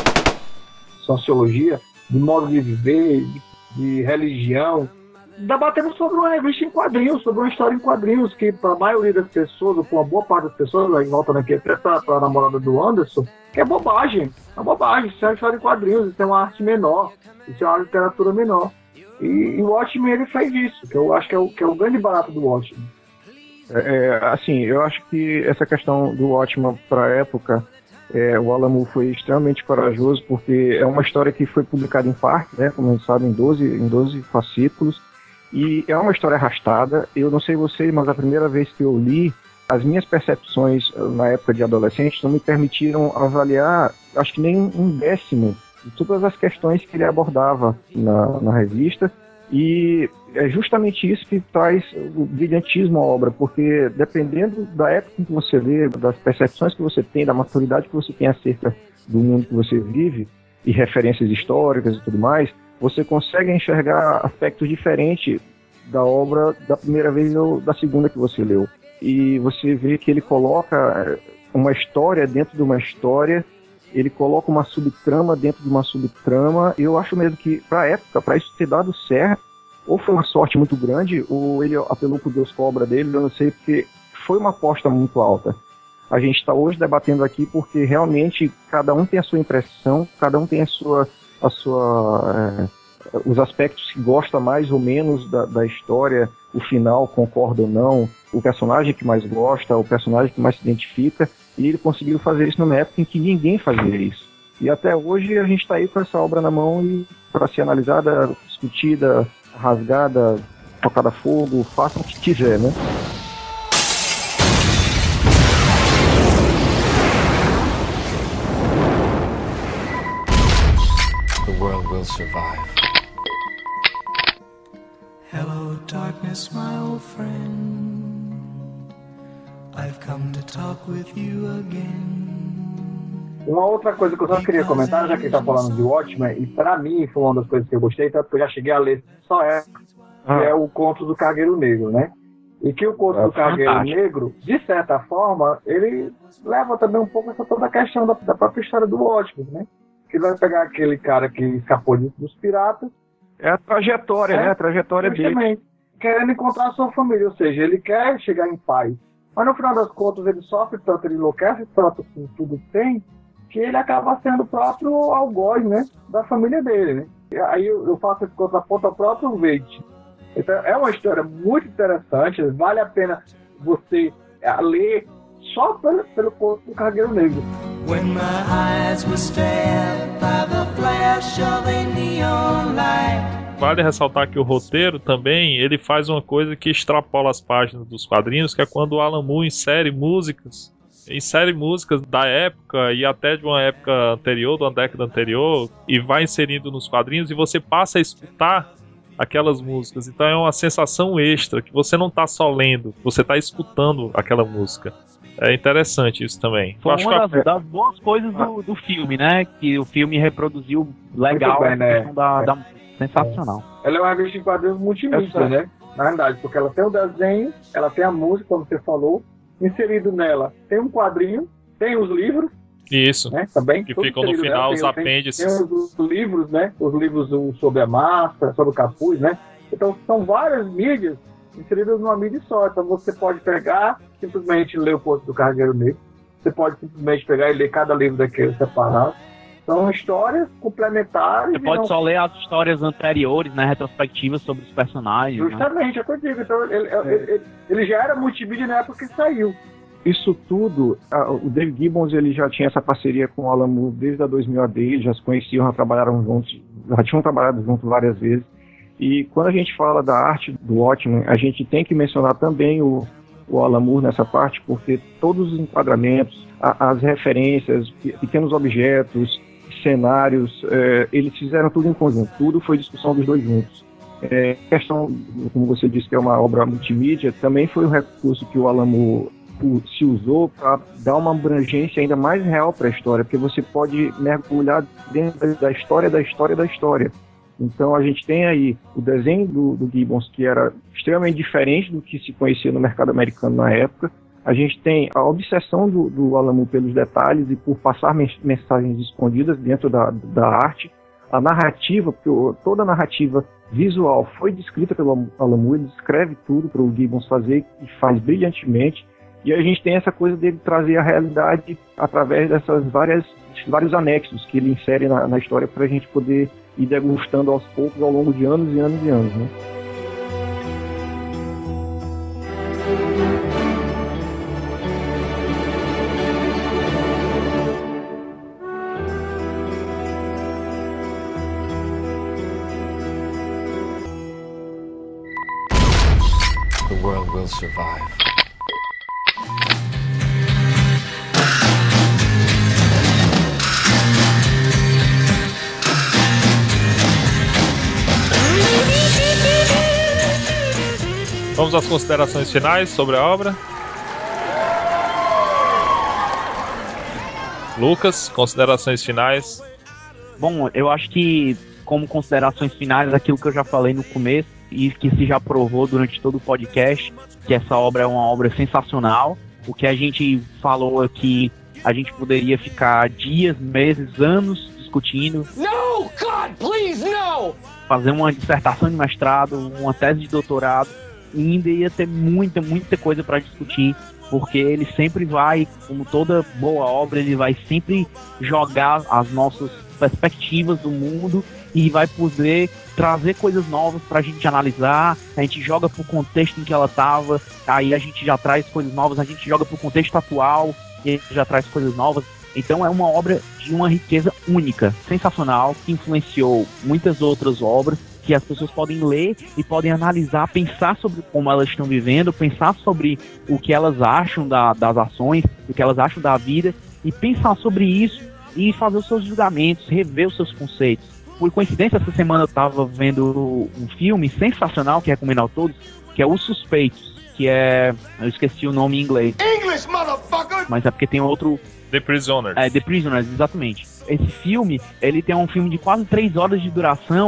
sociologia, de modo de viver, de, de religião, debatendo sobre uma revista em quadrinhos, sobre uma história em quadrinhos, que para a maioria das pessoas, ou para uma boa parte das pessoas, aí voltando aqui até para a namorada do Anderson, que é bobagem, é bobagem, isso é uma história em quadrinhos, isso é uma arte menor, isso é uma literatura menor. E, e o Watchmen, ele fez isso, que eu acho que é o, que é o grande barato do Watchmen. É, assim, eu acho que essa questão do Watchmen para a época, é, o Alan Moore foi extremamente corajoso, porque é uma história que foi publicada em parte, né, como a gente sabe, em doze, em doze fascículos, e é uma história arrastada. Eu não sei vocês, mas a primeira vez que eu li, as minhas percepções na época de adolescente não me permitiram avaliar, acho que nem um décimo de todas as questões que ele abordava na, na revista, e é justamente isso que traz o brilhantismo à obra, porque dependendo da época em que você lê, das percepções que você tem, da maturidade que você tem acerca do mundo que você vive, e referências históricas e tudo mais, você consegue enxergar aspectos diferentes da obra da primeira vez ou da segunda que você leu. E você vê que ele coloca uma história dentro de uma história, ele coloca uma subtrama dentro de uma subtrama. Eu acho mesmo que, para a época, para isso ter dado certo, ou foi uma sorte muito grande, ou ele apelou pro Deus Cobra dele, eu não sei, porque foi uma aposta muito alta. A gente está hoje debatendo aqui porque realmente cada um tem a sua impressão, cada um tem a sua, a sua, é, os aspectos que gosta mais ou menos da, da história, o final, concorda ou não, o personagem que mais gosta, o personagem que mais se identifica, e ele conseguiu fazer isso numa época em que ninguém fazia isso. E até hoje a gente está aí com essa obra na mão e para ser analisada, discutida, rasgada, tocada a fogo, faça o que quiser, né? The world will survive. Hello, darkness, my old friend. I've come to talk with you again. Uma outra coisa que eu só queria comentar, já que ele tá falando de Watchmen, e pra mim foi uma das coisas que eu gostei, tanto que eu já cheguei a ler só essa, que ah. é o conto do Cargueiro Negro, né? E que o Conto É do Cargueiro fantástico. Negro, de certa forma, ele leva também um pouco essa toda a questão da, da própria história do Watchmen, né? Que vai pegar aquele cara que escapou de- dos piratas. É a trajetória, né? A trajetória dele. Justamente, querendo encontrar a sua família, ou seja, ele quer chegar em paz. Mas no final das contas ele sofre tanto, ele enlouquece tanto com tudo que tem, que ele acaba sendo o próprio algoz, né? Da família dele, né? E aí eu, eu faço esse contraponto ao próprio Veidt. Então é uma história muito interessante, vale a pena você eh, ler só pelo, pelo Conto do Cargueiro Negro. When my eyes were stabbed by the flash of a neon light. Vale ressaltar que o roteiro também, ele faz uma coisa que extrapola as páginas dos quadrinhos, que é quando o Alan Moore insere músicas, insere músicas da época e até de uma época anterior, de uma década anterior, e vai inserindo nos quadrinhos e você passa a escutar aquelas músicas. Então é uma sensação extra, que você não está só lendo, você está escutando aquela música. É interessante isso também. Foi Eu acho uma que das, das boas coisas do, do filme, né? Que o filme reproduziu legal Muito bem, a né? questão da, da- sensacional. Ela é uma revista em quadrinhos multimídia, É, né? Na verdade, porque ela tem o desenho, ela tem a música, como você falou, inserido nela tem um quadrinho, tem os livros, Isso. né? Também. Que tudo ficam no inserido final nela, os tem- tem- apêndices. Tem os, os livros, né? Os livros o- sobre a máscara, sobre o capuz, né? Então são várias mídias inseridas numa mídia só. Então você pode pegar, simplesmente ler o Conto do Cargueiro Negro. Você pode simplesmente pegar e ler cada livro daquele separado. São histórias complementares. Você e pode não- só ler as histórias anteriores, né? Retrospectivas sobre os personagens. né? Justamente, é o que eu digo. Então, ele, ele- ele- ele já era multimídia na época que saiu. Isso tudo, a- o Dave Gibbons ele já tinha essa parceria com o Alan Moore desde a dois mil A D, eles já se conheciam, já trabalharam juntos, já tinham trabalhado juntos várias vezes. E quando a gente fala da arte do Watchmen, a gente tem que mencionar também o, o Alan Moore nessa parte, porque todos os enquadramentos, a- as referências, pe- pequenos objetos, cenários, eh, eles fizeram tudo em conjunto, tudo foi discussão dos dois juntos. É, questão, como você disse, que é uma obra multimídia, também foi um recurso que o Alan Moore o- se usou para dar uma abrangência ainda mais real para a história, porque você pode mergulhar dentro da história da história da história. Então a gente tem aí o desenho do, do Gibbons, que era extremamente diferente do que se conhecia no mercado americano na época. A gente tem a obsessão do, do Alan Moore pelos detalhes e por passar men- mensagens escondidas dentro da, da arte. A narrativa, porque o- toda a narrativa visual foi descrita pelo Alan Moore, ele descreve tudo para o Gibbons fazer e faz brilhantemente. E a gente tem essa coisa dele trazer a realidade através dessas várias vários anexos que ele insere na, na história para a gente poder ir degustando aos poucos ao longo de anos e anos e anos, né? The world will survive. Vamos às considerações finais sobre a obra. Lucas, considerações finais. Bom, eu acho que, como considerações finais, aquilo que eu já falei no começo e que se já provou durante todo o podcast, que essa obra é uma obra sensacional. O que a gente falou aqui, a gente poderia ficar dias, meses, anos discutindo, No! God, please, no! fazer uma dissertação de mestrado, uma tese de doutorado, e ainda ia ter muita, muita coisa para discutir, porque ele sempre vai, como toda boa obra, ele vai sempre jogar as nossas perspectivas do mundo e vai poder trazer coisas novas pra gente analisar. A gente joga pro contexto em que ela tava, aí a gente já traz coisas novas, a gente joga pro contexto atual e a gente já traz coisas novas. Então é uma obra de uma riqueza única, sensacional, que influenciou muitas outras obras, que as pessoas podem ler e podem analisar, pensar sobre como elas estão vivendo, pensar sobre o que elas acham da, das ações, o que elas acham da vida, e pensar sobre isso e fazer os seus julgamentos, rever os seus conceitos. Por coincidência, essa semana eu estava vendo um filme sensacional que recomendo a todos, que é Os Suspeitos, que é... eu esqueci o nome em inglês. English, motherfucker! Mas é porque tem outro... The Prisoners. É, The Prisoners, exatamente. Esse filme, ele tem um filme de quase três horas de duração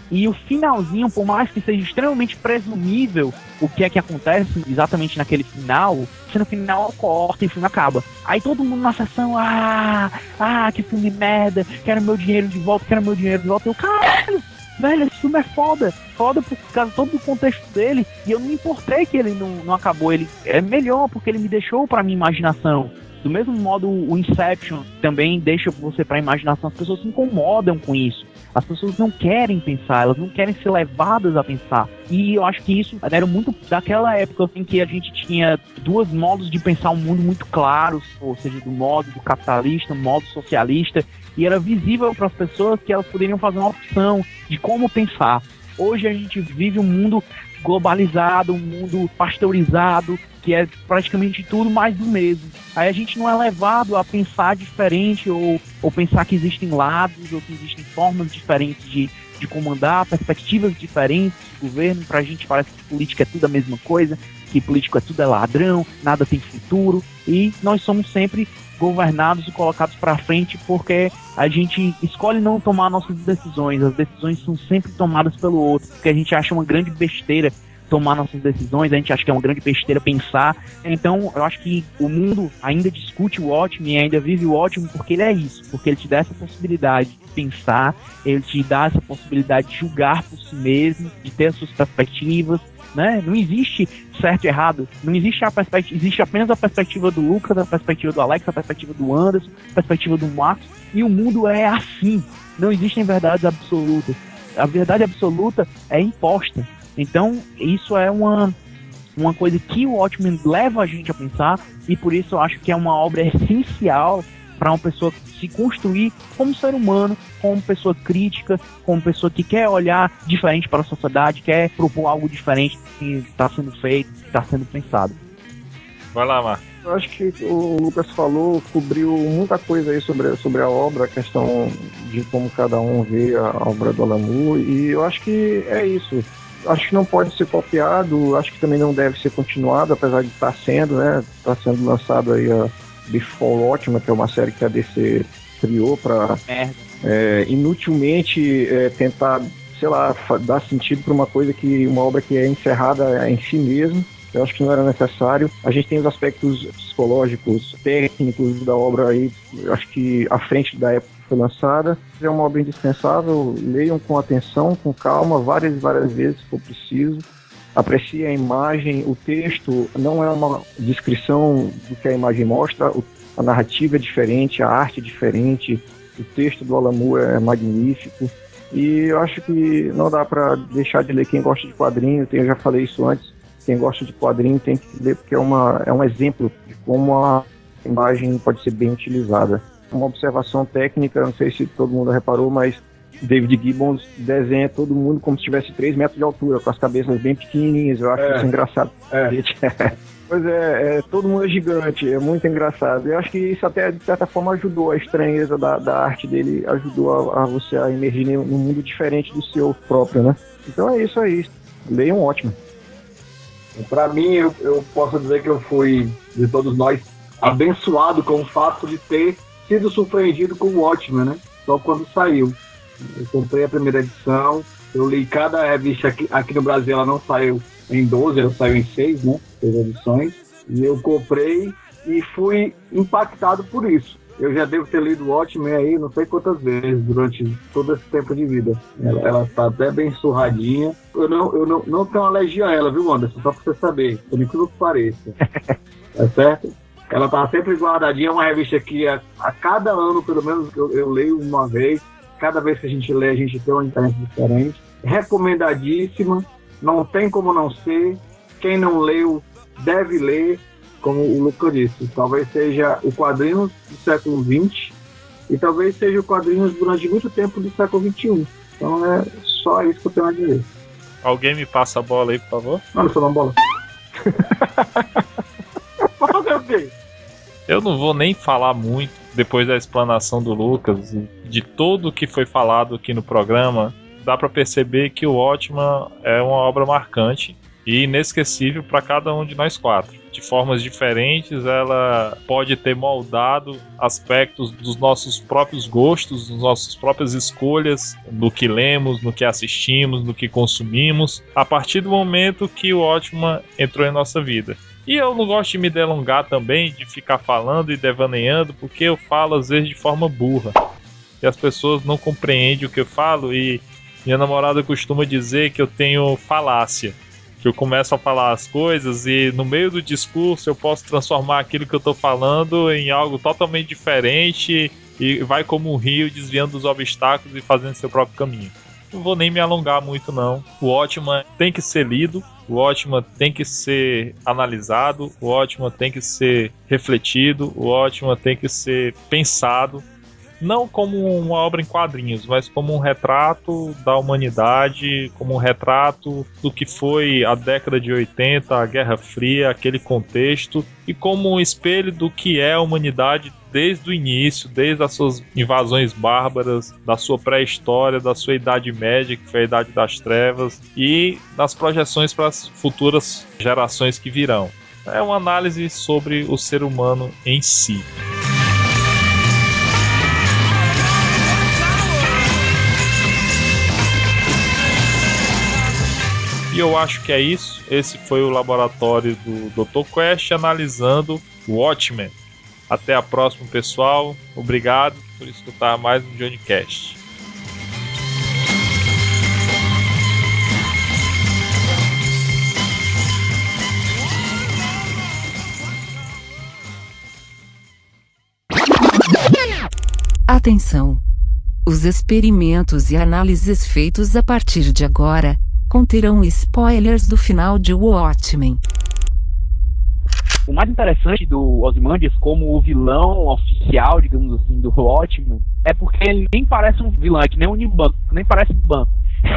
E o finalzinho, por mais que seja extremamente presumível o que é que acontece exatamente naquele final, se no final corta e o filme acaba. Aí todo mundo na sessão, ah, ah, que filme merda, quero meu dinheiro de volta, quero meu dinheiro de volta. Eu, caralho, velho, esse filme é foda, foda por causa de todo o contexto dele, e eu não me importei que ele não, não acabou, ele é melhor porque ele me deixou pra minha imaginação. Do mesmo modo, o Inception também deixa você pra imaginação, as pessoas se incomodam com isso. As pessoas não querem pensar, elas não querem ser levadas a pensar. E eu acho que isso era muito daquela época em que a gente tinha dois modos de pensar o mundo muito claros, ou seja, do modo do capitalista, do modo socialista, e era visível para as pessoas que elas poderiam fazer uma opção de como pensar. Hoje a gente vive um mundo globalizado, um mundo pasteurizado, que é praticamente tudo mais do mesmo. Aí a gente não é levado a pensar diferente ou, ou pensar que existem lados ou que existem formas diferentes de, de comandar, perspectivas diferentes de governo. Pra gente parece que política é tudo a mesma coisa, que político é tudo é ladrão, nada tem futuro, e nós somos sempre governados e colocados para frente porque a gente escolhe não tomar nossas decisões. As decisões são sempre tomadas pelo outro, porque a gente acha uma grande besteira tomar nossas decisões, a gente acha que é uma grande besteira pensar. Então eu acho que o mundo ainda discute o ótimo e ainda vive o ótimo porque ele é isso, porque ele te dá essa possibilidade de pensar, ele te dá essa possibilidade de julgar por si mesmo, de ter as suas perspectivas, né? Não existe certo e errado, não existe a perspectiva, existe apenas a perspectiva do Lucas, a perspectiva do Alex, a perspectiva do Anderson, a perspectiva do Marcos, e o mundo é assim, não existem verdades absolutas, a verdade absoluta é imposta. Então isso é uma, uma coisa que o Watchmen leva a gente a pensar, e por isso eu acho que é uma obra essencial para uma pessoa se construir como ser humano, como pessoa crítica, como pessoa que quer olhar diferente para a sociedade, quer propor algo diferente que está sendo feito, que está sendo pensado. Vai lá, Marcos. Eu acho que o Lucas falou, cobriu muita coisa aí sobre, sobre a obra, a questão de como cada um vê a obra do Alan Moore, e eu acho que é isso. Acho que não pode ser copiado, acho que também não deve ser continuado, apesar de estar sendo, né? Está sendo lançado aí a Before Watchmen, que é uma série que a D C criou para é, inutilmente é, tentar, sei lá, dar sentido para uma coisa que, uma obra que é encerrada em si mesmo. Eu acho que não era necessário. A gente tem os aspectos psicológicos, técnicos da obra aí, eu acho que à frente da época que foi lançada. É uma obra indispensável, leiam com atenção, com calma, várias e várias vezes se for preciso. Aprecie a imagem, o texto não é uma descrição do que a imagem mostra, a narrativa é diferente, a arte é diferente, o texto do Alan Moore é magnífico, e eu acho que não dá para deixar de ler. Quem gosta de quadrinho, eu já falei isso antes, quem gosta de quadrinho tem que ler porque é, uma, é um exemplo de como a imagem pode ser bem utilizada. Uma observação técnica, não sei se todo mundo reparou, mas David Gibbons desenha todo mundo como se tivesse três metros de altura, com as cabeças bem pequenininhas. Eu acho é. isso engraçado. É. Pois é, é, todo mundo é gigante, é muito engraçado. Eu acho que isso até, de certa forma, ajudou a estranheza da, da arte dele, ajudou a, a você a emergir num mundo diferente do seu próprio, né? Então é isso aí. Leiam ótimo. Pra mim, eu, eu posso dizer que eu fui, de todos nós, abençoado com o fato de ter sido surpreendido com o Watchmen, né? Só quando saiu. Eu comprei a primeira edição, eu li cada revista aqui, aqui no Brasil, ela não saiu em doze, ela saiu em seis, né? seis edições. E eu comprei e fui impactado por isso. Eu já devo ter lido o Watchmen aí não sei quantas vezes durante todo esse tempo de vida. Ela, ela tá até bem surradinha. Eu não, eu não, não tenho alergia a ela, viu, Anderson? Só pra você saber, por incrível que pareça. Tá certo? Ela tá sempre guardadinha, uma revista que a, a cada ano, pelo menos, eu, eu leio uma vez. Cada vez que a gente lê, a gente tem uma experiência diferente. Recomendadíssima, não tem como não ser. Quem não leu, deve ler, como o Lucas disse. Talvez seja o quadrinhos do século vinte e talvez seja o quadrinhos durante muito tempo do século vinte e um. Então é só isso que eu tenho a dizer. Alguém me passa a bola aí, por favor? Não, não sou uma bola. Vou fazer o quê? Eu não vou nem falar muito depois da explanação do Lucas e de tudo que foi falado aqui no programa. Dá para perceber que o Watchmen é uma obra marcante e inesquecível para cada um de nós quatro. de formas diferentes, ela pode ter moldado aspectos dos nossos próprios gostos, das nossas próprias escolhas, no que lemos, no que assistimos, no que consumimos, a partir do momento que o Watchmen entrou em nossa vida. E eu não gosto de me delongar também, de ficar falando e devaneando, porque eu falo às vezes de forma burra. E as pessoas não compreendem o que eu falo, e minha namorada costuma dizer que eu tenho falácia. Que eu começo a falar as coisas e no meio do discurso eu posso transformar aquilo que eu tô falando em algo totalmente diferente e vai como um rio desviando dos obstáculos e fazendo seu próprio caminho. Não vou nem me alongar muito não. O Watchmen tem que ser lido, o Watchmen tem que ser analisado, o Watchmen tem que ser refletido, o Watchmen tem que ser pensado. Não como uma obra em quadrinhos, mas como um retrato da humanidade, como um retrato do que foi a década de oitenta, a Guerra Fria, aquele contexto, e como um espelho do que é a humanidade desde o início, desde as suas invasões bárbaras, da sua pré-história, da sua Idade Média, que foi a Idade das Trevas, e das projeções para as futuras gerações que virão. É uma análise sobre o ser humano em si. E eu acho que é isso. Esse foi o laboratório do doutor Quest analisando o Watchmen. Até a próxima, pessoal. Obrigado por escutar mais um Johnny Cast. Atenção! Os experimentos e análises feitos a partir de agora conterão spoilers do final de Watchmen. O mais interessante do Ozymandias como o vilão oficial, digamos assim, do Watchmen, é porque ele nem parece um vilão, é que nem um Unibanco, nem parece um banco.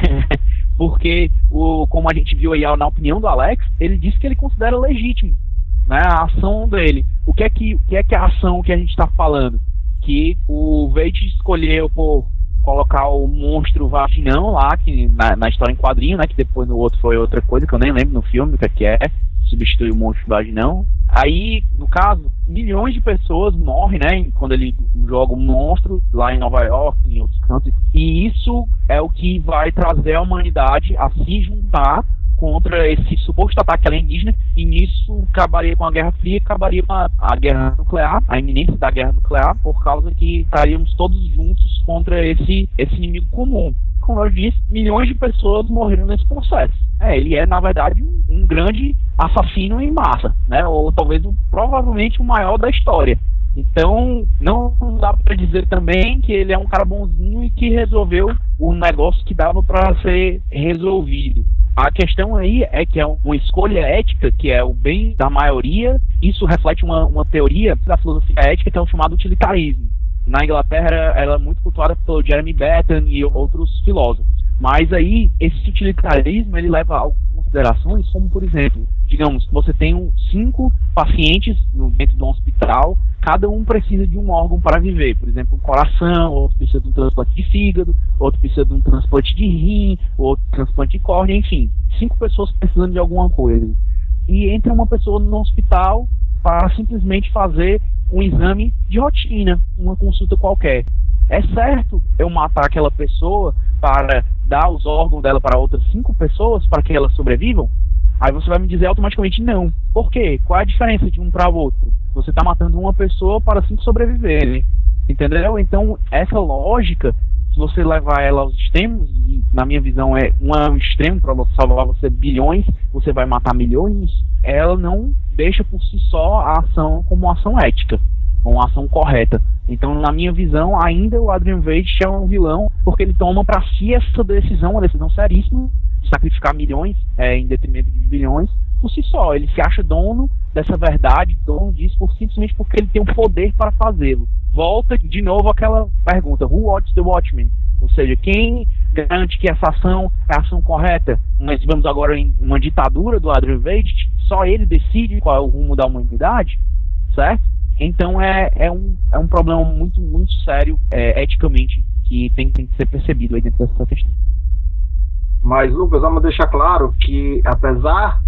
Porque, o, como a gente viu aí na opinião do Alex, ele disse que ele considera legítimo, né, a ação dele. O que é que, o que é que é a ação que a gente está falando? Que o Veidt escolheu por colocar o monstro vaginão lá, que na, na história em quadrinho, né, que depois no outro foi outra coisa, que eu nem lembro no filme o que é, que é substituir o monstro vaginão. Aí, no caso, milhões de pessoas morrem, né, quando ele joga o monstro lá em Nova York, em outros cantos, e isso é o que vai trazer a humanidade a se juntar contra esse suposto ataque alienígena, e nisso acabaria com a Guerra Fria, acabaria com a, a guerra nuclear, a iminência da guerra nuclear, por causa que estaríamos todos juntos contra esse, esse inimigo comum. Como eu disse, milhões de pessoas morreram nesse processo. É, ele é, na verdade, um, um grande assassino em massa, né? Ou talvez, um, provavelmente, o maior da história. Então, não dá para dizer também que ele é um cara bonzinho e que resolveu o negócio que dava para ser resolvido. A questão aí é que é uma escolha ética, que é o bem da maioria. Isso reflete uma, uma teoria da filosofia ética, que é o chamado utilitarismo. Na Inglaterra, ela é muito cultuada pelo Jeremy Bentham e outros filósofos. Mas aí, esse utilitarismo, ele leva a considerações como, por exemplo, digamos, você tem um, cinco pacientes no, dentro de um hospital, cada um precisa de um órgão para viver. Por exemplo, um coração, outro precisa de um transplante de fígado, outro precisa de um transplante de rim, outro transplante de córnea, enfim. Cinco pessoas precisando de alguma coisa. E entra uma pessoa no hospital para simplesmente fazer um exame de rotina, uma consulta qualquer. É certo eu matar aquela pessoa para dar os órgãos dela para outras cinco pessoas para que elas sobrevivam? Aí você vai me dizer automaticamente não. Por quê? Qual é a diferença de um para o outro? Você está matando uma pessoa para cinco sobreviverem. Entendeu? Então, essa lógica, se você levar ela aos extremos, e na minha visão é um extremo para salvar você bilhões, você vai matar milhões, ela não deixa por si só a ação como uma ação ética, uma ação correta. Então, na minha visão, ainda o Adrian Veidt é um vilão, porque ele toma para si essa decisão, uma decisão seríssima, de sacrificar milhões é, em detrimento de bilhões, por si só. Ele se acha dono dessa verdade, dono disso, por, simplesmente porque ele tem o poder para fazê-lo. Volta de novo aquela pergunta, who watches the Watchmen? Ou seja, quem garante que essa ação é a ação correta? Nós vivemos agora em uma ditadura do Adrian Veidt, só ele decide qual é o rumo da humanidade, certo? Então é, é, um, é um problema muito, muito sério, é, eticamente, que tem, tem que ser percebido aí dentro dessa questão. Mas, Lucas, vamos deixar claro que, apesar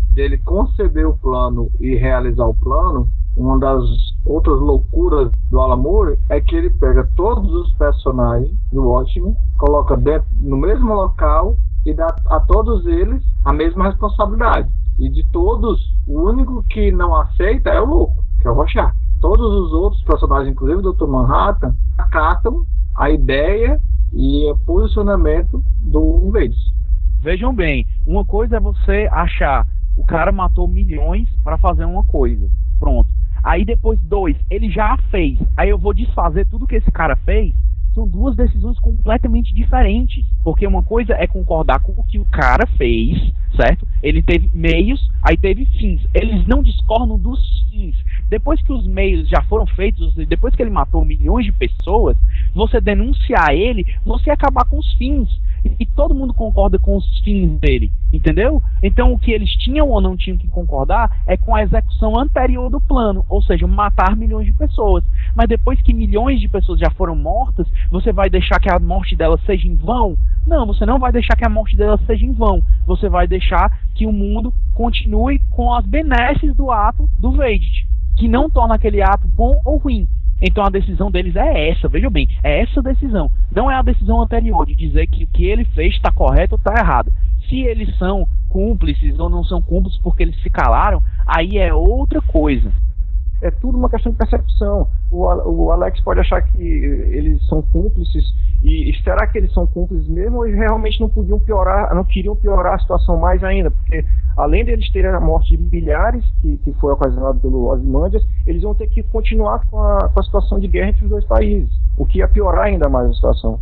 dele conceber o plano e realizar o plano, uma das outras loucuras do Alan Moore é que ele pega todos os personagens do Watchmen, coloca dentro, no mesmo local e dá a todos eles a mesma responsabilidade. E de todos, o único que não aceita é o louco, que é o Rorschach. Todos os outros personagens, inclusive o doutor Manhattan, acatam a ideia e o posicionamento do Veidt. Vejam bem, uma coisa é você achar o cara matou milhões para fazer uma coisa, pronto. Aí depois, dois, ele já a fez, aí eu vou desfazer tudo que esse cara fez. São duas decisões completamente diferentes, porque uma coisa é concordar com o que o cara fez, certo? Ele teve meios, aí teve fins. Eles não discordam dos fins. Depois que os meios já foram feitos, depois que ele matou milhões de pessoas, você denunciar ele, você acabar com os fins. E todo mundo concorda com os fins dele, entendeu? Então o que eles tinham ou não tinham que concordar é com a execução anterior do plano, ou seja, matar milhões de pessoas. Mas depois que milhões de pessoas já foram mortas, você vai deixar que a morte delas seja em vão? Não, você não vai deixar que a morte delas seja em vão. Você vai deixar que o mundo continue com as benesses do ato do Veidt, que não torna aquele ato bom ou ruim. Então a decisão deles é essa, veja bem, é essa decisão. Não é a decisão anterior de dizer que o que ele fez está correto ou está errado. Se eles são cúmplices ou não são cúmplices porque eles se calaram, aí é outra coisa. É tudo uma questão de percepção. O, o Alex pode achar que eles são cúmplices, e, e será que eles são cúmplices mesmo, ou eles realmente não podiam piorar, não queriam piorar a situação mais ainda? Porque além deles terem a morte de milhares, que, que foi ocasionada pelo Ozymandias, eles vão ter que continuar com a, com a situação de guerra entre os dois países, o que ia piorar ainda mais a situação.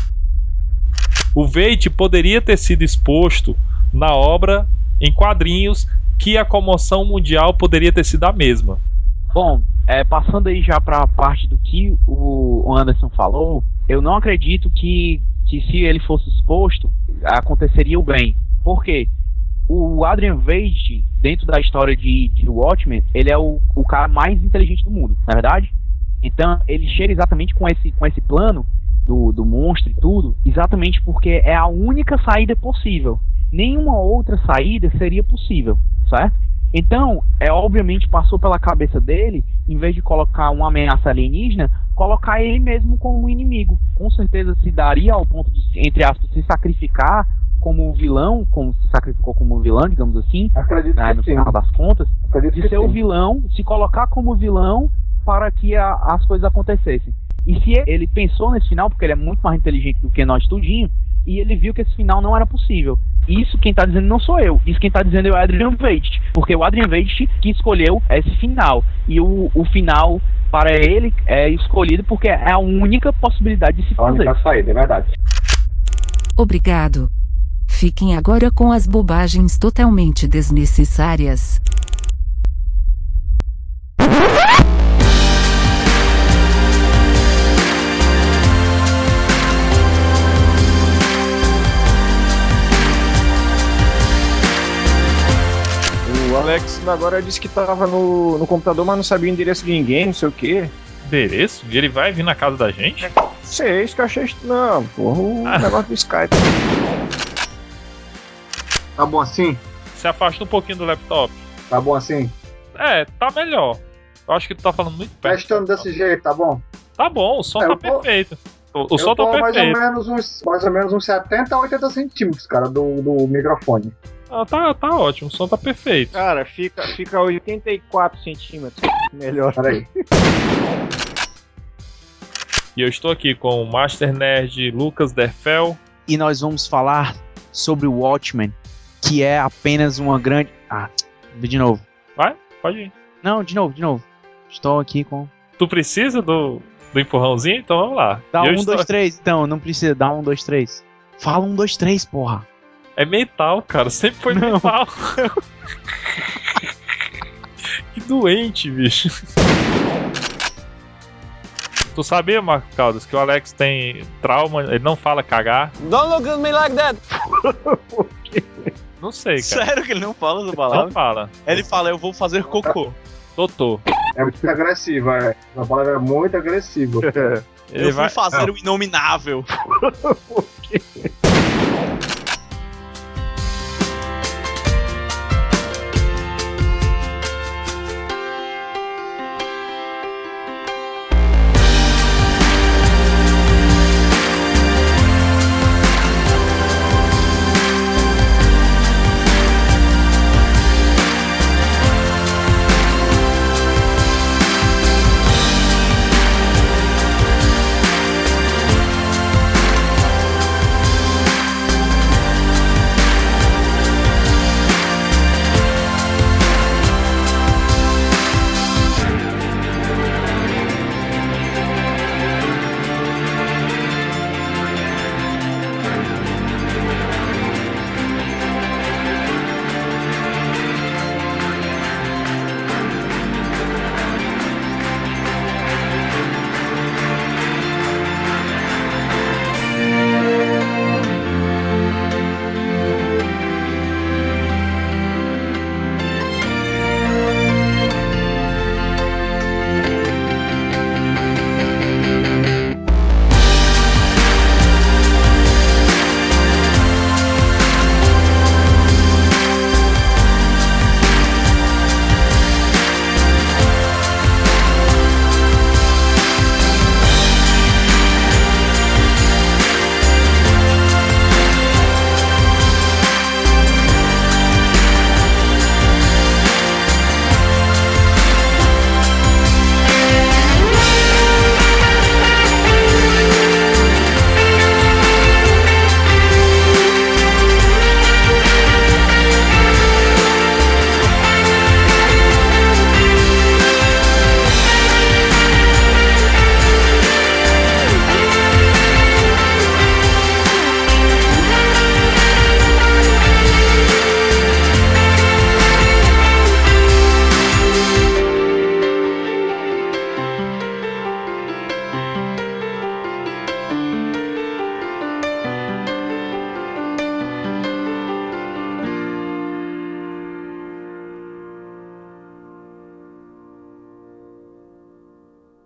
O Veidt poderia ter sido exposto na obra em quadrinhos, que a comoção mundial poderia ter sido a mesma. Bom, é, passando aí já para a parte do que o Anderson falou, eu não acredito que, que se ele fosse exposto, aconteceria o bem. Por quê? O Adrian Veidt, dentro da história de, de Watchmen, ele é o, o cara mais inteligente do mundo, não é verdade? Então, ele chega exatamente com esse, com esse plano do, do monstro e tudo, exatamente porque é a única saída possível. Nenhuma outra saída seria possível, certo? Então, é obviamente passou pela cabeça dele, em vez de colocar uma ameaça alienígena, colocar ele mesmo como inimigo. Com certeza se daria ao ponto de, entre aspas, se sacrificar como vilão, como se sacrificou como vilão, digamos assim, né, no final das contas, Acredito de ser o vilão, se colocar como vilão para que a, as coisas acontecessem. E se ele pensou nesse final, porque ele é muito mais inteligente do que nós tudinho, e ele viu que esse final não era possível. Isso quem tá dizendo não sou eu. Isso quem tá dizendo é o Adrian Veidt. Porque o Adrian Veidt que escolheu esse final. E o, o final para ele é escolhido porque é a única possibilidade de se fazer. A única saída, é verdade. Obrigado. Fiquem agora com as bobagens totalmente desnecessárias. O Alex agora disse que tava no, no computador, mas não sabia o endereço de ninguém, não sei o quê. Endereço? E ele vai vir na casa da gente? Sei, isso que eu achei. Não, porra, o ah. negócio do Skype. Tá bom assim? Se afasta um pouquinho do laptop. Tá bom assim? É, tá melhor. Eu acho que tu tá falando muito perto. Tá estando desse jeito, tá bom? Tá bom, o som é, tá tô... perfeito. O, o som tá mais perfeito. Ou menos uns, mais ou menos uns setenta a oitenta centímetros, cara, do, do microfone. Ah, tá, tá ótimo, o som tá perfeito. Cara, fica, fica oitenta e quatro centímetros. Melhor. Peraí. E eu estou aqui com o Master Nerd Lucas Derfel. E nós vamos falar sobre o Watchmen, que é apenas uma grande... Ah, de novo. Vai, pode ir. Não, de novo, de novo. Estou aqui com... Tu precisa do, do empurrãozinho? Então vamos lá. Dá um, estou... dois, três, então, não precisa. Dá um, dois, três. Fala um, dois, três, porra. É mental, cara. Sempre foi não. mental. Que doente, bicho. Tu sabia, Marco Caldas, que o Alex tem trauma, ele não fala cagar? Don't look at me like that! Não sei, cara. Sério que ele não fala essa palavra? Não fala. Ele fala, eu vou fazer cocô. Doutor. É muito agressiva, é. A palavra é muito agressiva. Ele eu vai... vou fazer ah. o inominável.